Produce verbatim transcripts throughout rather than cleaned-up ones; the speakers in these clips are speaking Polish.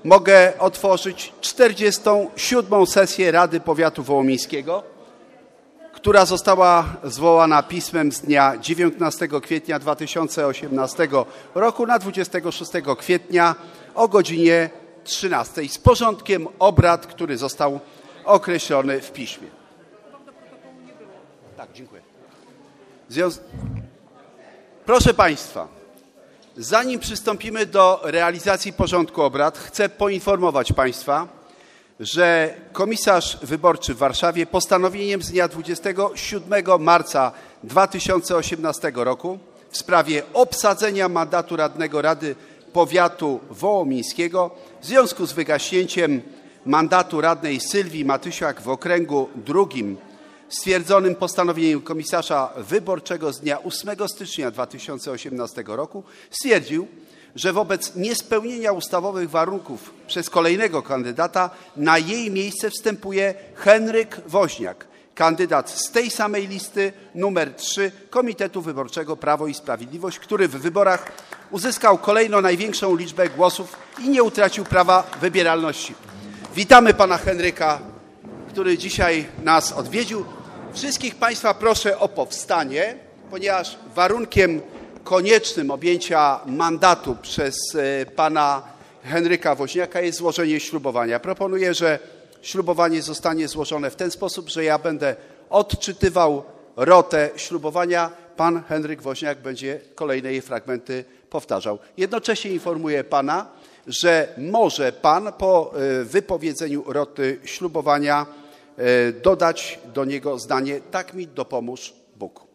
mogę otworzyć czterdziestą siódmą sesję Rady Powiatu Wołomińskiego, która została zwołana pismem z dnia dziewiętnastego kwietnia dwa tysiące osiemnastego roku na dwudziestego szóstego kwietnia o godzinie trzynastej z porządkiem obrad, który został określony w piśmie. Tak, dziękuję. Związ... Proszę Państwa, zanim przystąpimy do realizacji porządku obrad, chcę poinformować Państwa, że komisarz wyborczy w Warszawie postanowieniem z dnia dwudziestego siódmego marca dwa tysiące osiemnastego roku w sprawie obsadzenia mandatu radnego Rady Powiatu Wołomińskiego w związku z wygaśnięciem mandatu radnej Sylwii Matysiak w okręgu drugim stwierdzonym postanowieniem komisarza wyborczego z dnia ósmego stycznia dwa tysiące osiemnastego roku stwierdził, że wobec niespełnienia ustawowych warunków przez kolejnego kandydata na jej miejsce wstępuje Henryk Woźniak, kandydat z tej samej listy numer trzy Komitetu Wyborczego Prawo i Sprawiedliwość, który w wyborach uzyskał kolejno największą liczbę głosów i nie utracił prawa wybieralności. Witamy pana Henryka, który dzisiaj nas odwiedził. Wszystkich Państwa proszę o powstanie, ponieważ warunkiem koniecznym objęcia mandatu przez pana Henryka Woźniaka jest złożenie ślubowania. Proponuję, że ślubowanie zostanie złożone w ten sposób, że ja będę odczytywał rotę ślubowania, pan Henryk Woźniak będzie kolejne jej fragmenty powtarzał. Jednocześnie informuję pana, że może pan po wypowiedzeniu roty ślubowania dodać do niego zdanie: tak mi dopomóż Bóg.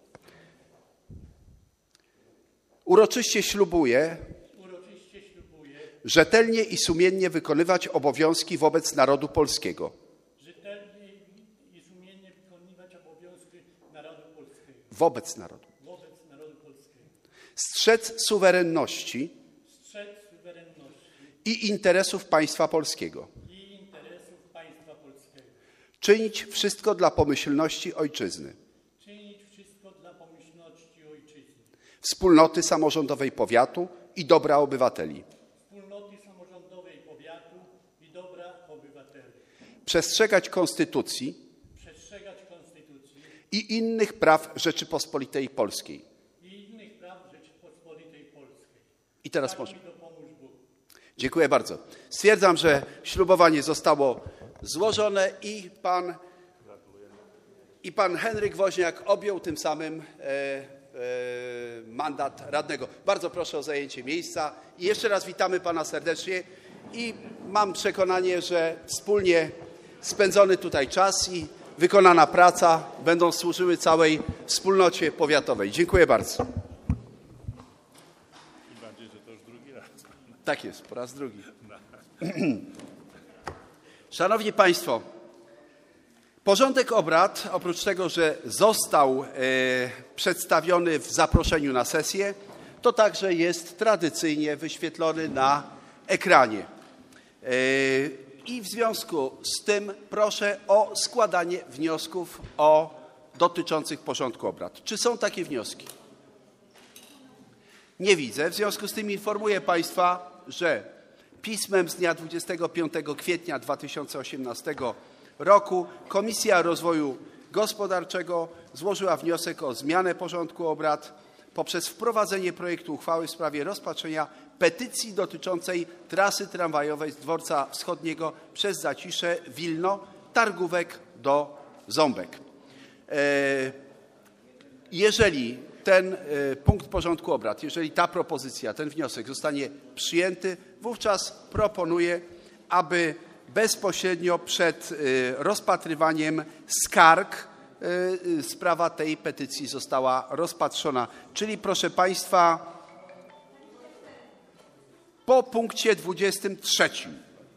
Uroczyście ślubuję, Uroczyście ślubuję rzetelnie i sumiennie wykonywać obowiązki wobec narodu polskiego, rzetelnie i sumiennie wykonywać obowiązki narodu polskiego, wobec narodu, wobec narodu polskiego, strzec suwerenności strzec suwerenności i interesów państwa polskiego, i interesów państwa polskiego, czynić wszystko dla pomyślności ojczyzny, czynić wszystko dla pomyślności ojczyzny, wspólnoty samorządowej powiatu i dobra obywateli, wspólnoty samorządowej powiatu i dobra obywateli, przestrzegać konstytucji przestrzegać konstytucji i innych praw Rzeczypospolitej Polskiej. i innych praw Rzeczypospolitej Polskiej. I teraz Tak może. mi dopomóż Bóg. Dziękuję bardzo. Stwierdzam, że ślubowanie zostało złożone i pan, i pan Henryk Woźniak objął tym samym e, e, mandat radnego. Bardzo proszę o zajęcie miejsca i jeszcze raz witamy pana serdecznie i mam przekonanie, że wspólnie spędzony tutaj czas i wykonana praca będą służyły całej wspólnocie powiatowej. Dziękuję bardzo. Tym bardziej, że to już drugi raz. Tak jest, po raz drugi. Szanowni Państwo, porządek obrad, oprócz tego, że został e, przedstawiony w zaproszeniu na sesję, to także jest tradycyjnie wyświetlony na ekranie. E, I w związku z tym proszę o składanie wniosków o, dotyczących porządku obrad. Czy są takie wnioski? Nie widzę. W związku z tym informuję Państwa, że pismem z dnia dwudziestego piątego kwietnia dwa tysiące osiemnastego roku Komisja Rozwoju Gospodarczego złożyła wniosek o zmianę porządku obrad poprzez wprowadzenie projektu uchwały w sprawie rozpatrzenia petycji dotyczącej trasy tramwajowej z Dworca Wschodniego przez Zacisze, Wilno, Targówek do Ząbek. Jeżeli ten punkt porządku obrad, jeżeli ta propozycja, ten wniosek zostanie przyjęty, wówczas proponuję, aby bezpośrednio przed rozpatrywaniem skarg sprawa tej petycji została rozpatrzona. Czyli proszę Państwa, po punkcie dwudziestym trzecim.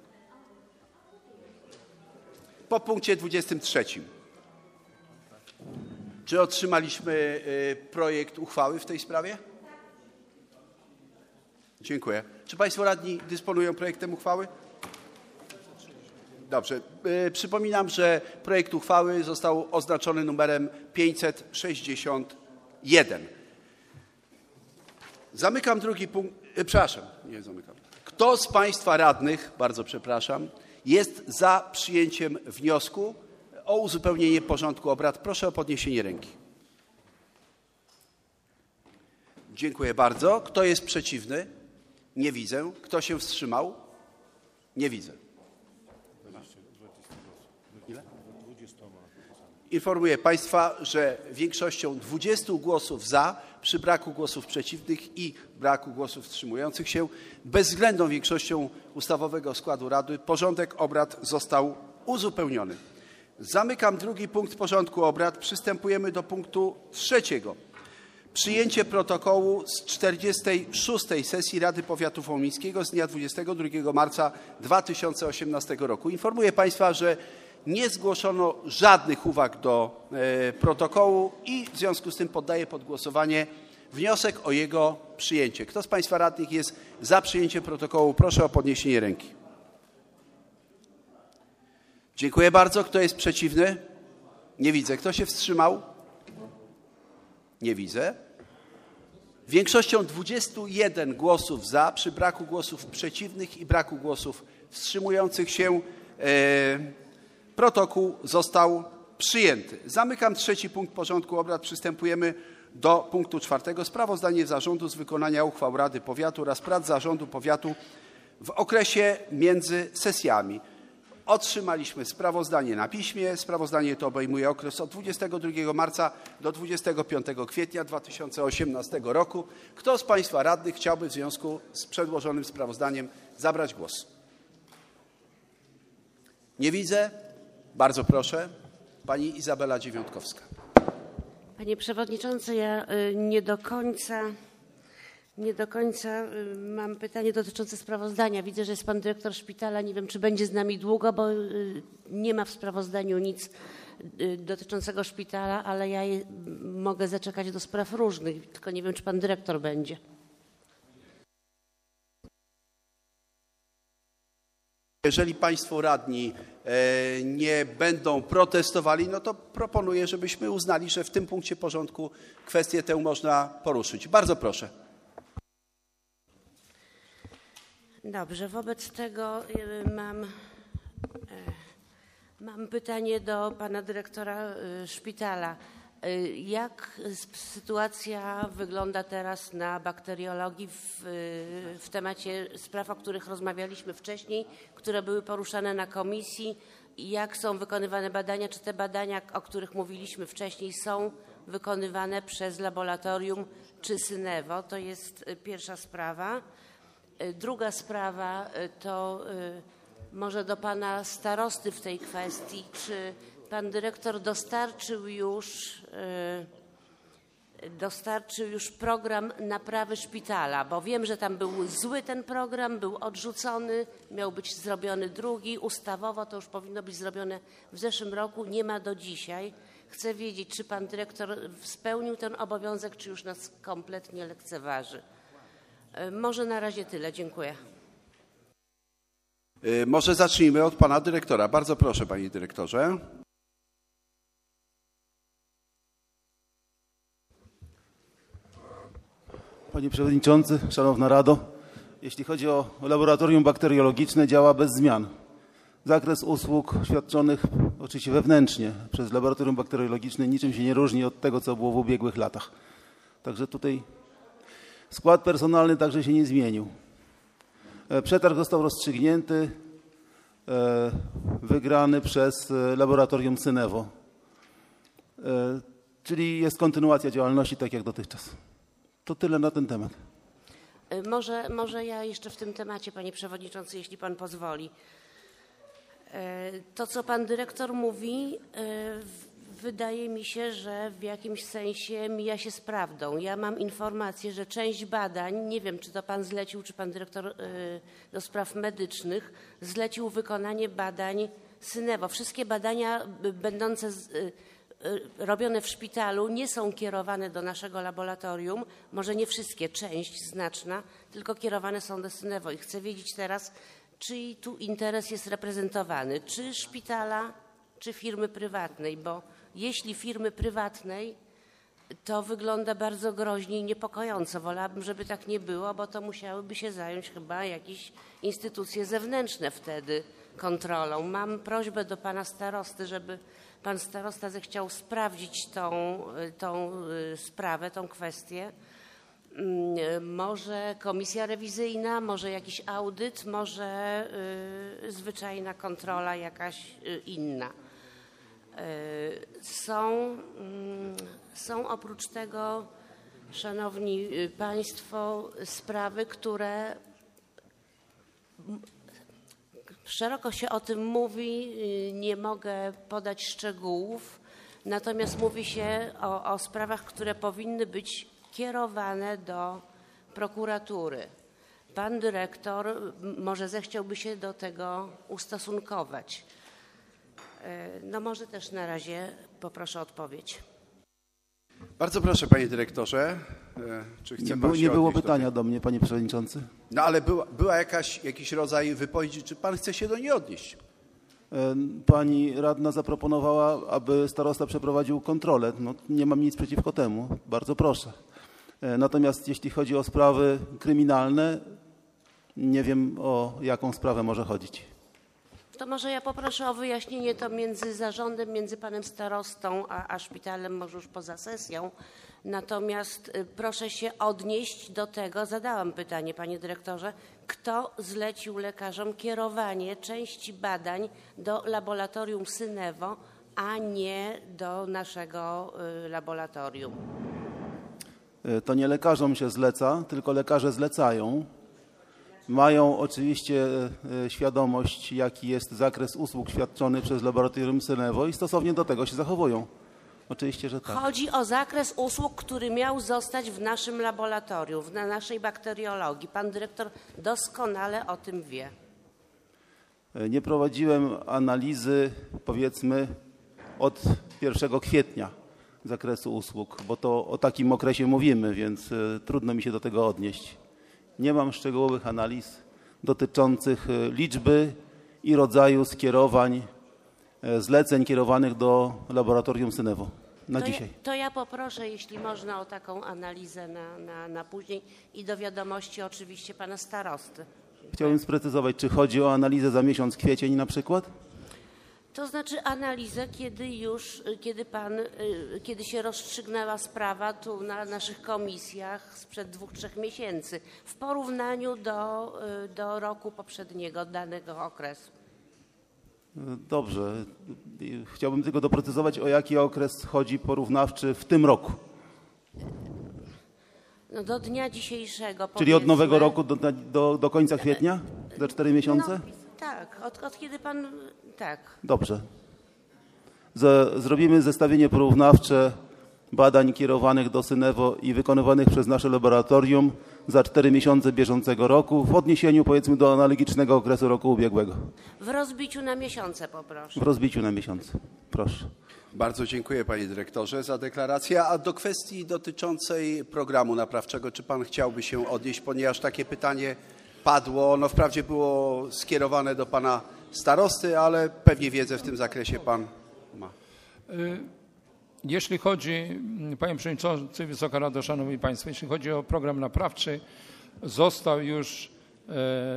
Po punkcie dwudziestym trzecim. Czy otrzymaliśmy projekt uchwały w tej sprawie? Dziękuję. Czy Państwo radni dysponują projektem uchwały? Dobrze. Przypominam, że projekt uchwały został oznaczony numerem pięćset sześćdziesiąt jeden. Zamykam drugi punkt. Przepraszam, nie zamykam. Kto z Państwa radnych, bardzo przepraszam, jest za przyjęciem wniosku o uzupełnienie porządku obrad? Proszę o podniesienie ręki. Dziękuję bardzo. Kto jest przeciwny? Nie widzę. Kto się wstrzymał? Nie widzę. Ile? Informuję Państwa, że większością dwudziestu głosów za, przy braku głosów przeciwnych i braku głosów wstrzymujących się, bezwzględną większością ustawowego składu Rady porządek obrad został uzupełniony. Zamykam drugi punkt porządku obrad. Przystępujemy do punktu trzeciego. Przyjęcie protokołu z czterdziestej szóstej sesji Rady Powiatu Wołomińskiego z dnia dwudziestego drugiego marca dwa tysiące osiemnastego roku. Informuję Państwa, że nie zgłoszono żadnych uwag do e, protokołu i w związku z tym poddaję pod głosowanie wniosek o jego przyjęcie. Kto z Państwa radnych jest za przyjęciem protokołu? Proszę o podniesienie ręki. Dziękuję bardzo. Kto jest przeciwny? Nie widzę. Kto się wstrzymał? Nie widzę. Większością dwudziestu jeden głosów za, przy braku głosów przeciwnych i braku głosów wstrzymujących się, e, protokół został przyjęty. Zamykam trzeci punkt porządku obrad. Przystępujemy do punktu czwartego. Sprawozdanie zarządu z wykonania uchwał Rady Powiatu oraz prac zarządu powiatu w okresie między sesjami. Otrzymaliśmy sprawozdanie na piśmie. Sprawozdanie to obejmuje okres od dwudziestego drugiego marca do dwudziestego piątego kwietnia dwa tysiące osiemnastego roku. Kto z Państwa radnych chciałby w związku z przedłożonym sprawozdaniem zabrać głos? Nie widzę. Bardzo proszę. Pani Izabela Dziewiątkowska. Panie Przewodniczący, ja nie do końca, nie do końca mam pytanie dotyczące sprawozdania. Widzę, że jest Pan Dyrektor Szpitala. Nie wiem, czy będzie z nami długo, bo nie ma w sprawozdaniu nic dotyczącego szpitala, ale ja mogę zaczekać do spraw różnych, tylko nie wiem, czy Pan Dyrektor będzie. Jeżeli Państwo radni nie będą protestowali, no to proponuję, żebyśmy uznali, że w tym punkcie porządku kwestię tę można poruszyć. Bardzo proszę. Dobrze, wobec tego mam, mam pytanie do Pana Dyrektora Szpitala. Jak sytuacja wygląda teraz na bakteriologii w, w temacie spraw, o których rozmawialiśmy wcześniej, które były poruszane na komisji? Jak są wykonywane badania? Czy te badania, o których mówiliśmy wcześniej, są wykonywane przez laboratorium czy Synewo? To jest pierwsza sprawa. Druga sprawa to może do Pana starosty w tej kwestii. Czy Pan Dyrektor dostarczył już, dostarczył już program naprawy szpitala? Bo wiem, że tam był zły ten program, był odrzucony, miał być zrobiony drugi. Ustawowo to już powinno być zrobione w zeszłym roku, nie ma do dzisiaj. Chcę wiedzieć, czy Pan Dyrektor spełnił ten obowiązek, czy już nas kompletnie lekceważy. Może na razie tyle. Dziękuję. Może zacznijmy od Pana Dyrektora. Bardzo proszę, Panie Dyrektorze. Panie Przewodniczący, Szanowna Rado, jeśli chodzi o laboratorium bakteriologiczne, działa bez zmian. Zakres usług świadczonych oczywiście wewnętrznie przez laboratorium bakteriologiczne niczym się nie różni od tego, co było w ubiegłych latach. Także tutaj skład personalny także się nie zmienił. Przetarg został rozstrzygnięty, wygrany przez laboratorium Synewo, czyli jest kontynuacja działalności tak jak dotychczas. To tyle na ten temat. Może, może ja jeszcze w tym temacie, Panie Przewodniczący, jeśli Pan pozwoli. To, co Pan Dyrektor mówi, wydaje mi się, że w jakimś sensie mija się z prawdą. Ja mam informację, że część badań, nie wiem, czy to Pan zlecił, czy Pan Dyrektor do spraw medycznych, zlecił wykonanie badań Synewo. Wszystkie badania będące z, robione w szpitalu nie są kierowane do naszego laboratorium, może nie wszystkie, część znaczna, tylko kierowane są do Synewo. I chcę wiedzieć teraz, czyj tu interes jest reprezentowany, czy szpitala, czy firmy prywatnej, bo jeśli firmy prywatnej, to wygląda bardzo groźnie i niepokojąco. Wolałabym, żeby tak nie było, bo to musiałyby się zająć chyba jakieś instytucje zewnętrzne wtedy kontrolą. Mam prośbę do pana starosty, żeby pan starosta zechciał sprawdzić tą, tą sprawę, tą kwestię. Może komisja rewizyjna, może jakiś audyt, może y, zwyczajna kontrola jakaś y, inna. Y, są, y, są oprócz tego, szanowni państwo, sprawy, które szeroko się o tym mówi, y, nie mogę podać szczegółów, natomiast mówi się o, o sprawach, które powinny być kierowane do prokuratury. Pan dyrektor może zechciałby się do tego ustosunkować. No może też na razie poproszę o odpowiedź. Bardzo proszę, panie dyrektorze. Czy chce Nie, pan było, się nie było odnieść pytania do, do mnie, panie przewodniczący. No ale była, była jakaś, jakiś rodzaj wypowiedzi, czy pan chce się do niej odnieść? Pani radna zaproponowała, aby starosta przeprowadził kontrolę. No, nie mam nic przeciwko temu. Bardzo proszę. Natomiast jeśli chodzi o sprawy kryminalne, nie wiem, o jaką sprawę może chodzić. To może ja poproszę o wyjaśnienie to między zarządem, między panem starostą, a, a szpitalem, może już poza sesją. Natomiast y, proszę się odnieść do tego, zadałam pytanie, panie dyrektorze, kto zlecił lekarzom kierowanie części badań do laboratorium Synewo, a nie do naszego y, laboratorium? To nie lekarzom się zleca, tylko lekarze zlecają. Mają oczywiście świadomość, jaki jest zakres usług świadczony przez laboratorium Synewo i stosownie do tego się zachowują. Oczywiście, że tak. Chodzi o zakres usług, który miał zostać w naszym laboratorium, na naszej bakteriologii. Pan dyrektor doskonale o tym wie. Nie prowadziłem analizy, powiedzmy, od pierwszego kwietnia zakresu usług, bo to o takim okresie mówimy, więc trudno mi się do tego odnieść. Nie mam szczegółowych analiz dotyczących liczby i rodzaju skierowań, zleceń kierowanych do laboratorium Synewo na to dzisiaj. Ja, to ja poproszę, jeśli można, o taką analizę na, na, na później i do wiadomości oczywiście pana starosty. Chciałbym sprecyzować, czy chodzi o analizę za miesiąc kwiecień na przykład? To znaczy analizę, kiedy już, kiedy pan, kiedy się rozstrzygnęła sprawa tu na naszych komisjach sprzed dwóch, trzech miesięcy w porównaniu do, do roku poprzedniego, danego okresu. Dobrze. Chciałbym tylko doprecyzować, o jaki okres chodzi porównawczy w tym roku. No do dnia dzisiejszego. Czyli od nowego roku do, do, do końca kwietnia? Za cztery miesiące? No, tak, od, od kiedy pan... Tak. Dobrze. Z, zrobimy zestawienie porównawcze badań kierowanych do Synewo i wykonywanych przez nasze laboratorium za cztery miesiące bieżącego roku w odniesieniu, powiedzmy, do analogicznego okresu roku ubiegłego. W rozbiciu na miesiące poproszę. W rozbiciu na miesiące. Proszę. Bardzo dziękuję, panie dyrektorze, za deklarację. A do kwestii dotyczącej programu naprawczego, czy pan chciałby się odnieść, ponieważ takie pytanie padło. Ono wprawdzie było skierowane do pana starosty, ale pewnie wiedzę w tym zakresie pan ma. Jeśli chodzi, panie przewodniczący, Wysoka Rado, szanowni państwo, jeśli chodzi o program naprawczy, został już e,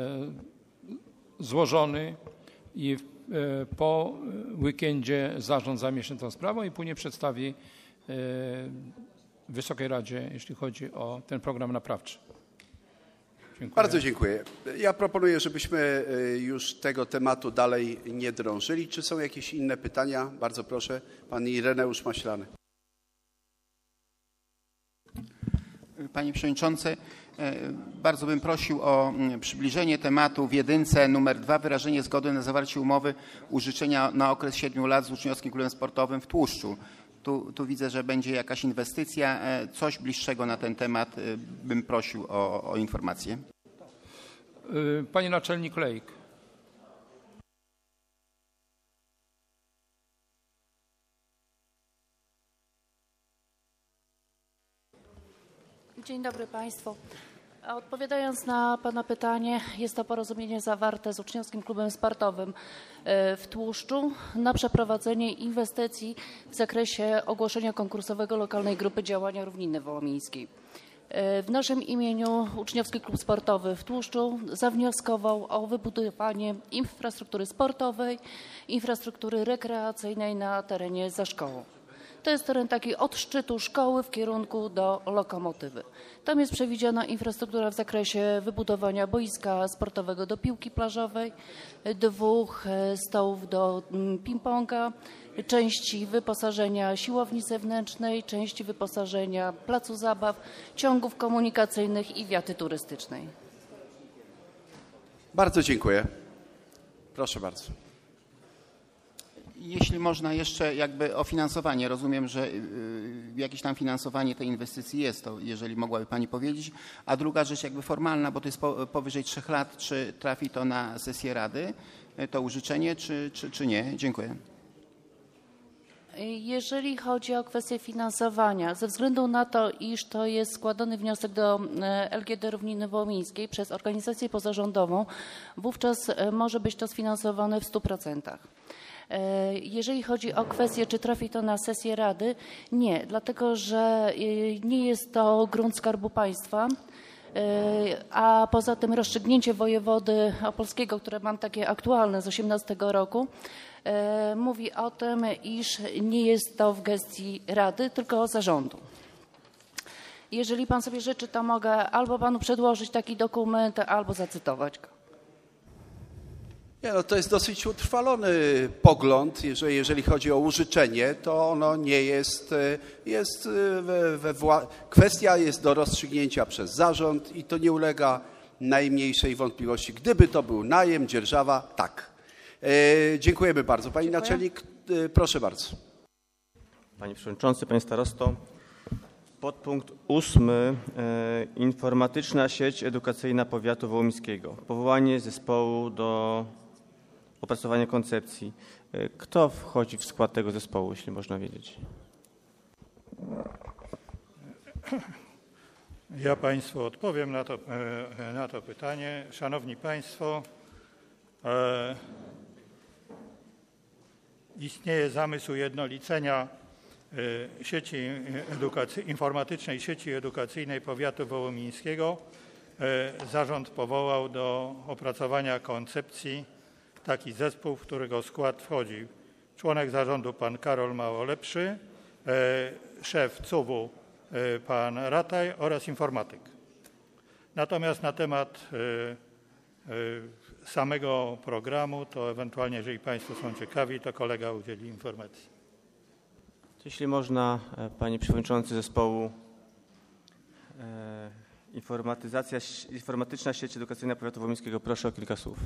złożony i e, po weekendzie zarząd zajmie się tą sprawą i później przedstawi e, Wysokiej Radzie, jeśli chodzi o ten program naprawczy. Dziękuję. Bardzo dziękuję. Ja proponuję, żebyśmy już tego tematu dalej nie drążyli. Czy są jakieś inne pytania? Bardzo proszę, pan Ireneusz Maślany. Panie Przewodniczący, bardzo bym prosił o przybliżenie tematu w jedynce numer dwa, wyrażenie zgody na zawarcie umowy użyczenia na okres siedmiu lat z uczniowskim klubem sportowym w Tłuszczu. Tu, tu widzę, że będzie jakaś inwestycja. Coś bliższego na ten temat bym prosił o, o informację. Panie naczelnik Lejk. Dzień dobry Państwu. A odpowiadając na Pana pytanie, jest to porozumienie zawarte z Uczniowskim Klubem Sportowym w Tłuszczu na przeprowadzenie inwestycji w zakresie ogłoszenia konkursowego lokalnej grupy działania Równiny Wołomińskiej. W naszym imieniu Uczniowski Klub Sportowy w Tłuszczu zawnioskował o wybudowanie infrastruktury sportowej, infrastruktury rekreacyjnej na terenie za szkołą. To jest teren taki od szczytu szkoły w kierunku do lokomotywy. Tam jest przewidziana infrastruktura w zakresie wybudowania boiska sportowego do piłki plażowej, dwóch stołów do ping-ponga, części wyposażenia siłowni zewnętrznej, części wyposażenia placu zabaw, ciągów komunikacyjnych i wiaty turystycznej. Bardzo dziękuję. Proszę bardzo. Jeśli można jeszcze jakby o finansowanie, rozumiem, że jakieś tam finansowanie tej inwestycji jest, to jeżeli mogłaby Pani powiedzieć. A druga rzecz jakby formalna, bo to jest powyżej trzech lat, czy trafi to na sesję Rady, to użyczenie, czy, czy, czy nie? Dziękuję. Jeżeli chodzi o kwestię finansowania, ze względu na to, iż to jest składany wniosek do L G D Równiny Wołomińskiej przez organizację pozarządową, wówczas może być to sfinansowane w stu procentach. Jeżeli chodzi o kwestię, czy trafi to na sesję Rady, nie, dlatego że nie jest to grunt Skarbu Państwa, a poza tym rozstrzygnięcie wojewody opolskiego, które mam takie aktualne z osiemnastego roku, mówi o tym, iż nie jest to w gestii Rady, tylko zarządu. Jeżeli Pan sobie życzy, to mogę albo Panu przedłożyć taki dokument, albo zacytować go. Nie, no to jest dosyć utrwalony pogląd, jeżeli, jeżeli chodzi o użyczenie, to ono nie jest, jest we, we wła... kwestia jest do rozstrzygnięcia przez zarząd i to nie ulega najmniejszej wątpliwości. Gdyby to był najem, dzierżawa, tak. E, dziękujemy bardzo. Pani Dziękuję. naczelnik, e, proszę bardzo. Panie Przewodniczący, Panie Starosto. Podpunkt ósmy. E, informatyczna sieć edukacyjna powiatu wołomińskiego. Powołanie zespołu do opracowania koncepcji. E, kto wchodzi w skład tego zespołu, jeśli można wiedzieć? Ja Państwu odpowiem na to, na to pytanie. Szanowni Państwo, e, istnieje zamysł ujednolicenia sieci edukacji, informatycznej sieci edukacyjnej powiatu wołomińskiego. Zarząd powołał do opracowania koncepcji taki zespół, w którego skład wchodzi członek zarządu pan Karol Małolepszy, szef C U W-u pan Rataj oraz informatyk. Natomiast na temat samego programu, to ewentualnie, jeżeli Państwo są ciekawi, to kolega udzieli informacji. Jeśli można, Panie Przewodniczący zespołu, e, informatyzacja, informatyczna sieć edukacyjna powiatu wołomińskiego, proszę o kilka słów.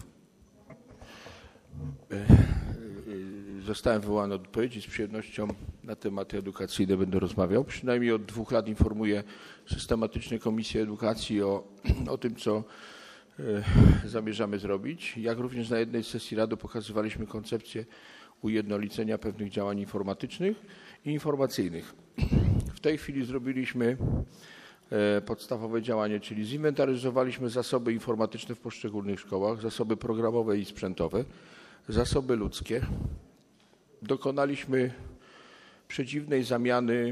Zostałem wywołany od odpowiedzi, z przyjemnością na tematy edukacyjne będę rozmawiał. Przynajmniej od dwóch lat informuję systematycznie Komisję Edukacji o, o tym, co e, zamierzamy zrobić. Jak również na jednej sesji Rady pokazywaliśmy koncepcję ujednolicenia pewnych działań informatycznych i informacyjnych. W tej chwili zrobiliśmy podstawowe działanie, czyli zinwentaryzowaliśmy zasoby informatyczne w poszczególnych szkołach, zasoby programowe i sprzętowe, zasoby ludzkie. Dokonaliśmy przedziwnej zamiany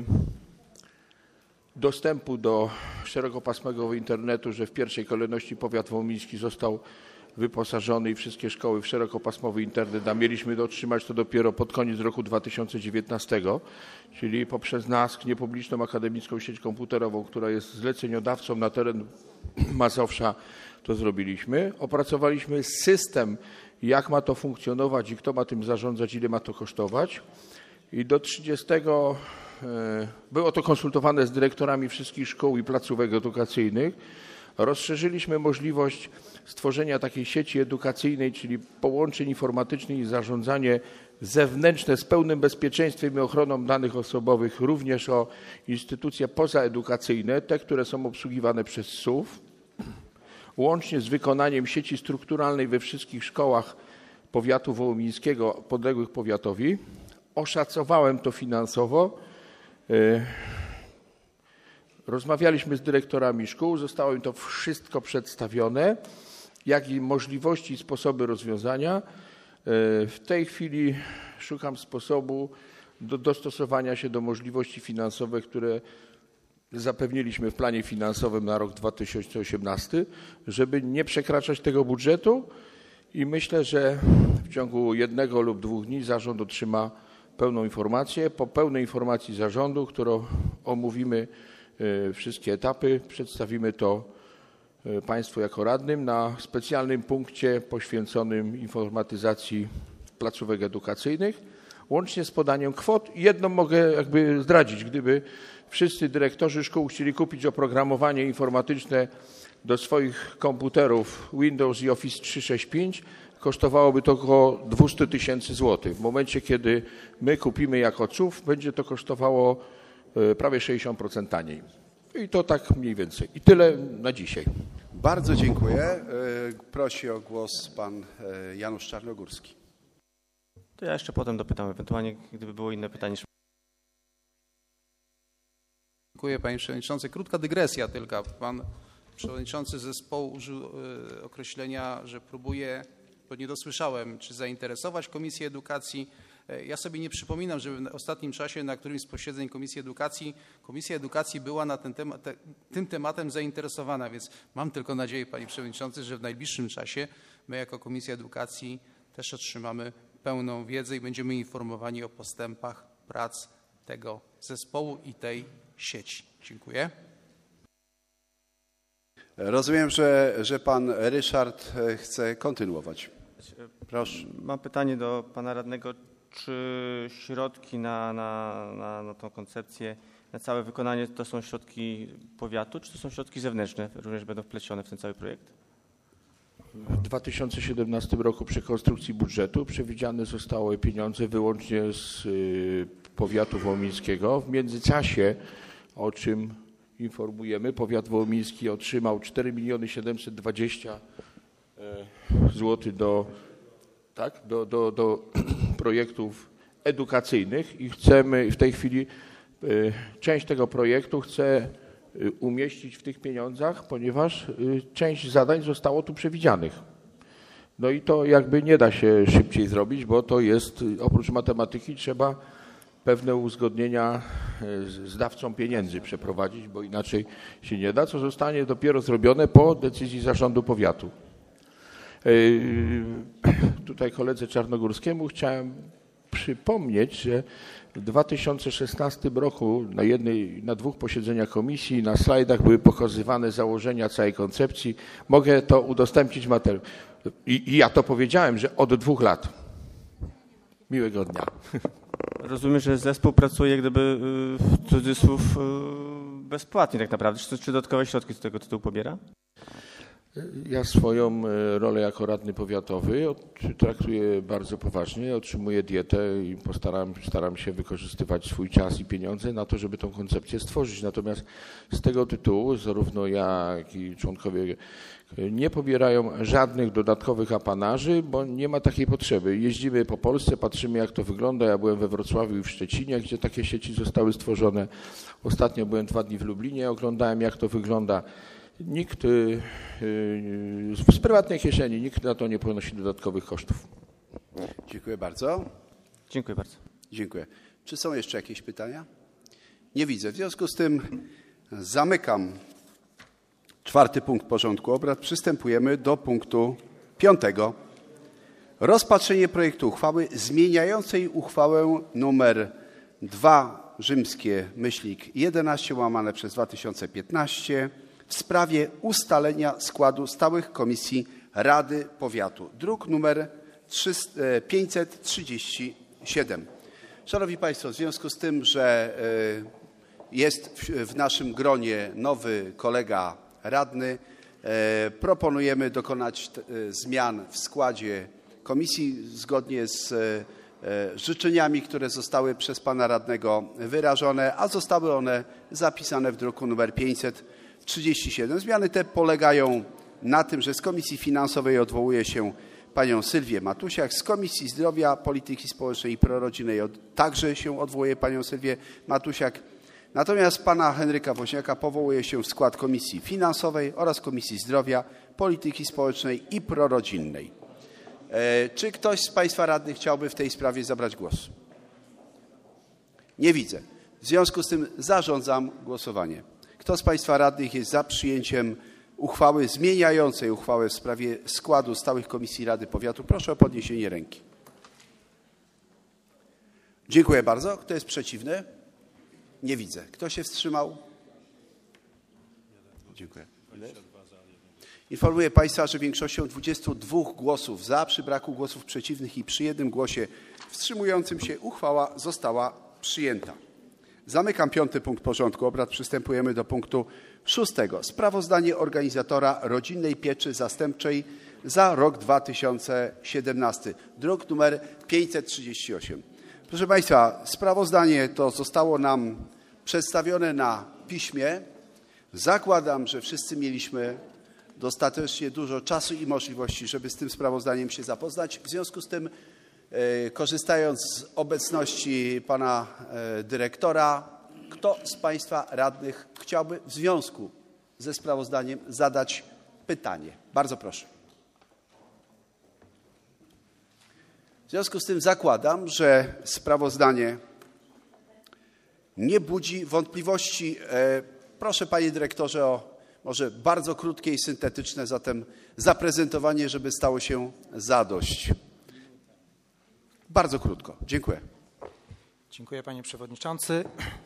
dostępu do szerokopasmowego internetu, że w pierwszej kolejności powiat wołomiński został wyposażony i wszystkie szkoły w szerokopasmowy internet, a mieliśmy otrzymać to dopiero pod koniec roku dwa tysiące dziewiętnastego, czyli poprzez NASK, niepubliczną akademicką sieć komputerową, która jest zleceniodawcą na teren Mazowsza, to zrobiliśmy. Opracowaliśmy system, jak ma to funkcjonować i kto ma tym zarządzać, ile ma to kosztować. I do trzydziestego było to konsultowane z dyrektorami wszystkich szkół i placówek edukacyjnych. Rozszerzyliśmy możliwość stworzenia takiej sieci edukacyjnej, czyli połączeń informatycznych i zarządzanie zewnętrzne z pełnym bezpieczeństwem i ochroną danych osobowych, również o instytucje pozaedukacyjne, te, które są obsługiwane przez S U W, łącznie z wykonaniem sieci strukturalnej we wszystkich szkołach powiatu wołomińskiego podległych powiatowi. Oszacowałem to finansowo. Rozmawialiśmy z dyrektorami szkół, zostało im to wszystko przedstawione, jak i możliwości i sposoby rozwiązania. W tej chwili szukam sposobu do dostosowania się do możliwości finansowych, które zapewniliśmy w planie finansowym na rok dwa tysiące osiemnasty, żeby nie przekraczać tego budżetu i myślę, że w ciągu jednego lub dwóch dni zarząd otrzyma pełną informację. Po pełnej informacji zarządu, którą omówimy wszystkie etapy, przedstawimy to Państwu jako radnym na specjalnym punkcie poświęconym informatyzacji placówek edukacyjnych, łącznie z podaniem kwot. Jedną mogę jakby zdradzić, gdyby wszyscy dyrektorzy szkół chcieli kupić oprogramowanie informatyczne do swoich komputerów Windows i Office trzysta sześćdziesiąt pięć, kosztowałoby to około dwieście tysięcy złotych. W momencie, kiedy my kupimy jako C U F, będzie to kosztowało prawie sześćdziesiąt procent taniej. I to tak mniej więcej. I tyle na dzisiaj. Bardzo dziękuję. Prosi o głos pan Janusz Czarnogórski. To ja jeszcze potem dopytam, ewentualnie gdyby było inne pytanie. Dziękuję panie przewodniczący. Krótka dygresja tylko. Pan przewodniczący zespołu użył określenia, że próbuje, bo nie dosłyszałem, czy zainteresować Komisję Edukacji. Ja sobie nie przypominam, żeby w ostatnim czasie na którymś z posiedzeń Komisji Edukacji, Komisja Edukacji była na ten temat, te, tym tematem zainteresowana, więc mam tylko nadzieję, panie przewodniczący, że w najbliższym czasie my jako Komisja Edukacji też otrzymamy pełną wiedzę i będziemy informowani o postępach prac tego zespołu i tej sieci. Dziękuję. Rozumiem, że, że pan Ryszard chce kontynuować. Proszę. Mam pytanie do pana radnego. Czy środki na, na, na, na tą koncepcję, na całe wykonanie to są środki powiatu, czy to są środki zewnętrzne, również będą wplecione w ten cały projekt? W dwa tysiące siedemnastym roku przy konstrukcji budżetu przewidziane zostały pieniądze wyłącznie z powiatu wołomińskiego. W międzyczasie, o czym informujemy, powiat wołomiński otrzymał cztery miliony siedemset dwadzieścia złotych do, tak, do, do, do projektów edukacyjnych i chcemy w tej chwili część tego projektu chce umieścić w tych pieniądzach, ponieważ część zadań zostało tu przewidzianych. No i to jakby nie da się szybciej zrobić, bo to jest, oprócz matematyki trzeba pewne uzgodnienia z dawcą pieniędzy przeprowadzić, bo inaczej się nie da, co zostanie dopiero zrobione po decyzji zarządu powiatu. Tutaj koledze Czarnogórskiemu chciałem przypomnieć, że w dwa tysiące szesnastym roku na jednej, na dwóch posiedzeniach komisji na slajdach były pokazywane założenia całej koncepcji. Mogę to udostępnić materiał. I, I ja to powiedziałem, że od dwóch lat. Miłego dnia. Rozumiem, że zespół pracuje gdyby w cudzysłów bezpłatnie tak naprawdę. Czy, czy dodatkowe środki z tego tytułu pobiera? Ja swoją rolę jako radny powiatowy traktuję bardzo poważnie, otrzymuję dietę i postaram staram się wykorzystywać swój czas i pieniądze na to, żeby tą koncepcję stworzyć. Natomiast z tego tytułu zarówno ja, jak i członkowie nie pobierają żadnych dodatkowych apanarzy, bo nie ma takiej potrzeby. Jeździmy po Polsce, patrzymy jak to wygląda. Ja byłem we Wrocławiu i w Szczecinie, gdzie takie sieci zostały stworzone. Ostatnio byłem dwa dni w Lublinie, oglądałem jak to wygląda. Nikt z prywatnej kieszeni, nikt na to nie ponosi dodatkowych kosztów. Dziękuję bardzo. Dziękuję bardzo. Dziękuję. Czy są jeszcze jakieś pytania? Nie widzę. W związku z tym zamykam czwarty punkt porządku obrad. Przystępujemy do punktu piątego. Rozpatrzenie projektu uchwały zmieniającej uchwałę numer dwa rzymskie myślnik jedenaście łamane przez dwa tysiące piętnaście w sprawie ustalenia składu stałych komisji Rady Powiatu. Druk numer pięćset trzydzieści siedem. Szanowni Państwo, w związku z tym, że jest w naszym gronie nowy kolega radny, proponujemy dokonać zmian w składzie komisji zgodnie z życzeniami, które zostały przez pana radnego wyrażone, a zostały one zapisane w druku numer pięćset trzydzieści siedem. Zmiany te polegają na tym, że z Komisji Finansowej odwołuje się panią Sylwię Matusiak, z Komisji Zdrowia, Polityki Społecznej i Prorodzinnej także się odwołuje panią Sylwię Matusiak. Natomiast pana Henryka Woźniaka powołuje się w skład Komisji Finansowej oraz Komisji Zdrowia, Polityki Społecznej i Prorodzinnej. E, czy ktoś z państwa radnych chciałby w tej sprawie zabrać głos? Nie widzę. W związku z tym zarządzam głosowanie. Kto z państwa radnych jest za przyjęciem uchwały zmieniającej uchwałę w sprawie składu stałych komisji Rady Powiatu? Proszę o podniesienie ręki. Dziękuję bardzo. Kto jest przeciwny? Nie widzę. Kto się wstrzymał? Dziękuję. Informuję państwa, że większością dwudziestu dwóch głosów za, przy braku głosów przeciwnych i przy jednym głosie wstrzymującym się uchwała została przyjęta. Zamykam piąty punkt porządku obrad. Przystępujemy do punktu szóstego. Sprawozdanie organizatora rodzinnej pieczy zastępczej za rok dwa tysiące siedemnasty. Druk numer pięćset trzydzieści osiem. Proszę państwa, sprawozdanie to zostało nam przedstawione na piśmie. Zakładam, że wszyscy mieliśmy dostatecznie dużo czasu i możliwości, żeby z tym sprawozdaniem się zapoznać. W związku z tym, e, korzystając z obecności pana e, dyrektora, kto z państwa radnych chciałby w związku ze sprawozdaniem zadać pytanie? Bardzo proszę. W związku z tym zakładam, że sprawozdanie nie budzi wątpliwości. E, proszę panie dyrektorze o może bardzo krótkie i syntetyczne zatem zaprezentowanie, żeby stało się zadość. Bardzo krótko. Dziękuję. Dziękuję panie przewodniczący.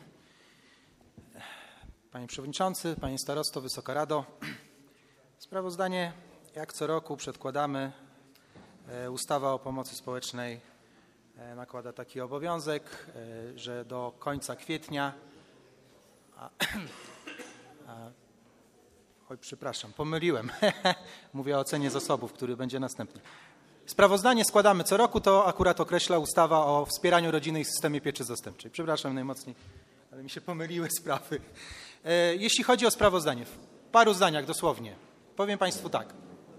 Panie przewodniczący, panie starosto, Wysoka Rado. Sprawozdanie jak co roku przedkładamy. Ustawa o pomocy społecznej nakłada taki obowiązek, że do końca kwietnia, a, a, oj, przepraszam, pomyliłem, mówię o ocenie zasobów, który będzie następny. Sprawozdanie składamy co roku, to akurat określa ustawa o wspieraniu rodziny i systemie pieczy zastępczej. Przepraszam najmocniej, ale mi się pomyliły sprawy. Jeśli chodzi o sprawozdanie, w paru zdaniach dosłownie, powiem państwu tak.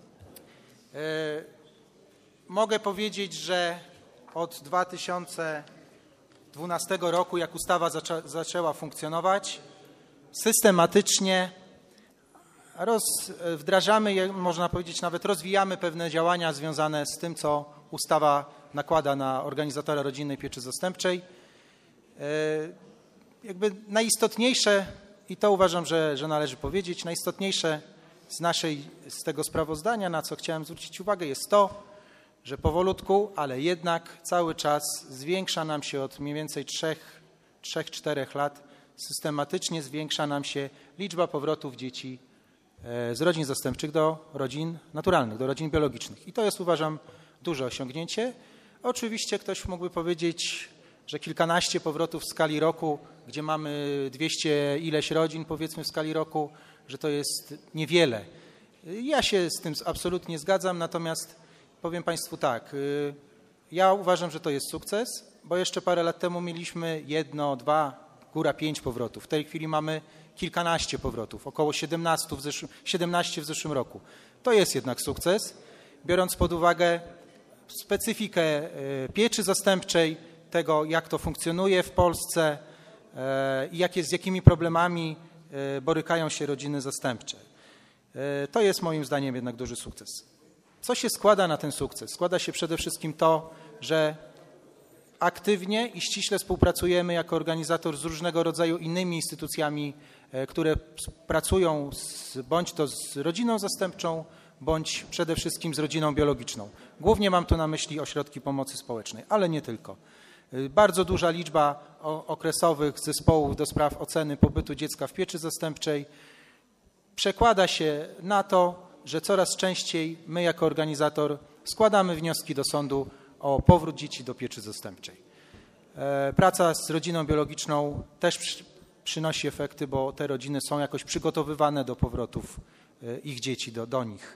Mogę powiedzieć, że od dwa tysiące dwunastego roku, jak ustawa zaczę, zaczęła funkcjonować, systematycznie roz, wdrażamy, można powiedzieć nawet rozwijamy pewne działania związane z tym, co ustawa nakłada na organizatora rodzinnej pieczy zastępczej. Jakby najistotniejsze, i to uważam, że, że należy powiedzieć, najistotniejsze z naszej, z tego sprawozdania, na co chciałem zwrócić uwagę, jest to, że powolutku, ale jednak cały czas zwiększa nam się od mniej więcej trzech, czterech lat, systematycznie zwiększa nam się liczba powrotów dzieci z rodzin zastępczych do rodzin naturalnych, do rodzin biologicznych. I to jest, uważam, duże osiągnięcie. Oczywiście ktoś mógłby powiedzieć, że kilkanaście powrotów w skali roku, gdzie mamy dwieście ileś rodzin, powiedzmy w skali roku, że to jest niewiele. Ja się z tym absolutnie zgadzam, natomiast powiem państwu tak, ja uważam, że to jest sukces, bo jeszcze parę lat temu mieliśmy jedno, dwa, góra pięć powrotów. W tej chwili mamy kilkanaście powrotów, około siedemnaście w, zeszłym, siedemnaście w zeszłym roku. To jest jednak sukces, biorąc pod uwagę specyfikę pieczy zastępczej, tego jak to funkcjonuje w Polsce i jakie, z jakimi problemami borykają się rodziny zastępcze. To jest moim zdaniem jednak duży sukces. Co się składa na ten sukces? Składa się przede wszystkim to, że aktywnie i ściśle współpracujemy jako organizator z różnego rodzaju innymi instytucjami, które pracują z, bądź to z rodziną zastępczą, bądź przede wszystkim z rodziną biologiczną. Głównie mam tu na myśli ośrodki pomocy społecznej, ale nie tylko. Bardzo duża liczba okresowych zespołów do spraw oceny pobytu dziecka w pieczy zastępczej przekłada się na to, że coraz częściej my jako organizator składamy wnioski do sądu o powrót dzieci do pieczy zastępczej. Praca z rodziną biologiczną też przynosi efekty, bo te rodziny są jakoś przygotowywane do powrotów ich dzieci do, do nich.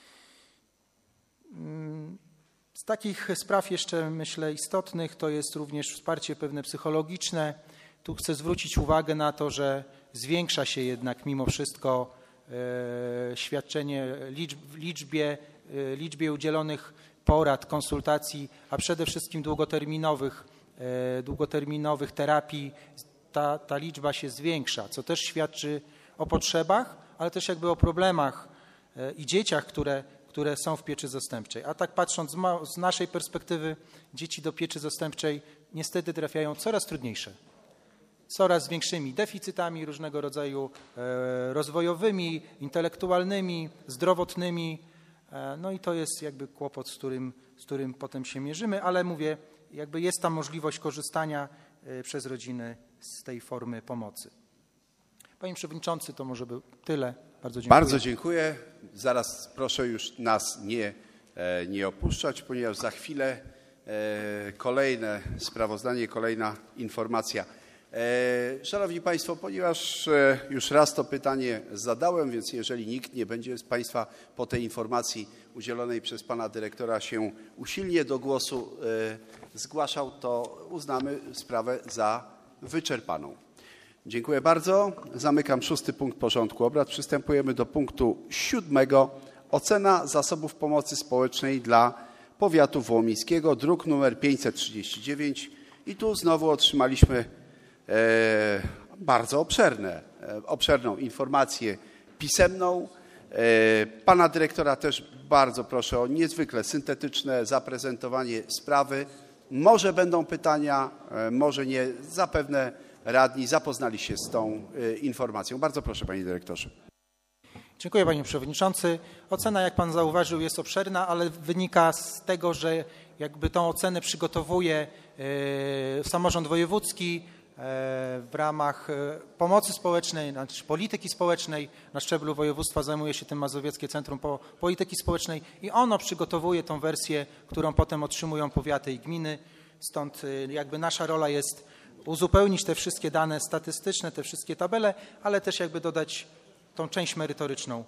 Z takich spraw jeszcze, myślę, istotnych to jest również wsparcie pewne psychologiczne. Tu chcę zwrócić uwagę na to, że zwiększa się jednak mimo wszystko e, świadczenie liczb, w liczbie, e, liczbie udzielonych porad, konsultacji, a przede wszystkim długoterminowych, e, długoterminowych terapii ta, ta liczba się zwiększa, co też świadczy o potrzebach, ale też jakby o problemach i dzieciach, które, które są w pieczy zastępczej. A tak patrząc z, ma, z naszej perspektywy, dzieci do pieczy zastępczej niestety trafiają coraz trudniejsze, coraz większymi deficytami różnego rodzaju e, rozwojowymi, intelektualnymi, zdrowotnymi. E, no i to jest jakby kłopot, z którym, z którym potem się mierzymy, ale mówię, jakby jest tam możliwość korzystania e, przez rodziny z tej formy pomocy. Panie Przewodniczący, to może by tyle. Bardzo dziękuję. Bardzo dziękuję. Zaraz proszę już nas nie, nie opuszczać, ponieważ za chwilę kolejne sprawozdanie, kolejna informacja. Szanowni Państwo, ponieważ już raz to pytanie zadałem, więc jeżeli nikt nie będzie z Państwa po tej informacji udzielonej przez Pana Dyrektora się usilnie do głosu zgłaszał, to uznamy sprawę za wyczerpaną. Dziękuję bardzo. Zamykam szósty punkt porządku obrad. Przystępujemy do punktu siódmego. Ocena zasobów pomocy społecznej dla powiatu wołomińskiego, druk numer pięćset trzydzieści dziewięć. I tu znowu otrzymaliśmy e, bardzo obszerne, e, obszerną informację pisemną. E, pana dyrektora też bardzo proszę o niezwykle syntetyczne zaprezentowanie sprawy. Może będą pytania, e, może nie. Zapewne radni zapoznali się z tą y, informacją. Bardzo proszę, panie dyrektorze. Dziękuję, panie przewodniczący. Ocena, jak pan zauważył, jest obszerna, ale wynika z tego, że jakby tą ocenę przygotowuje y, samorząd wojewódzki y, w ramach y, pomocy społecznej, znaczy polityki społecznej. Na szczeblu województwa zajmuje się tym Mazowieckie Centrum po, Polityki Społecznej i ono przygotowuje tą wersję, którą potem otrzymują powiaty i gminy. Stąd y, jakby nasza rola jest uzupełnić te wszystkie dane statystyczne, te wszystkie tabele, ale też jakby dodać tą część merytoryczną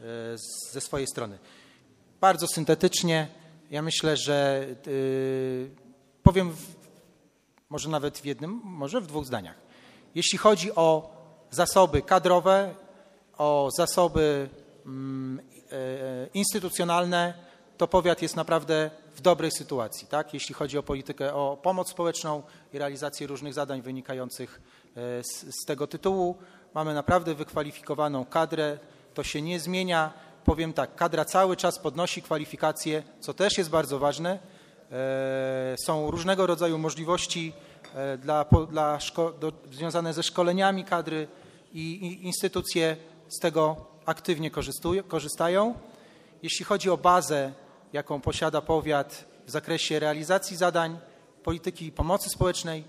ze swojej strony. Bardzo syntetycznie, ja myślę, że yy, powiem w, może nawet w jednym, może w dwóch zdaniach. Jeśli chodzi o zasoby kadrowe, o zasoby mm, yy, instytucjonalne, to powiat jest naprawdę w dobrej sytuacji, tak? Jeśli chodzi o politykę, o pomoc społeczną i realizację różnych zadań wynikających z, z tego tytułu. Mamy naprawdę wykwalifikowaną kadrę, to się nie zmienia. Powiem tak, kadra cały czas podnosi kwalifikacje, co też jest bardzo ważne. E, są różnego rodzaju możliwości e, dla, po, dla szko- do, związane ze szkoleniami kadry i, i instytucje z tego aktywnie korzystają. Jeśli chodzi o bazę, jaką posiada powiat w zakresie realizacji zadań polityki pomocy społecznej,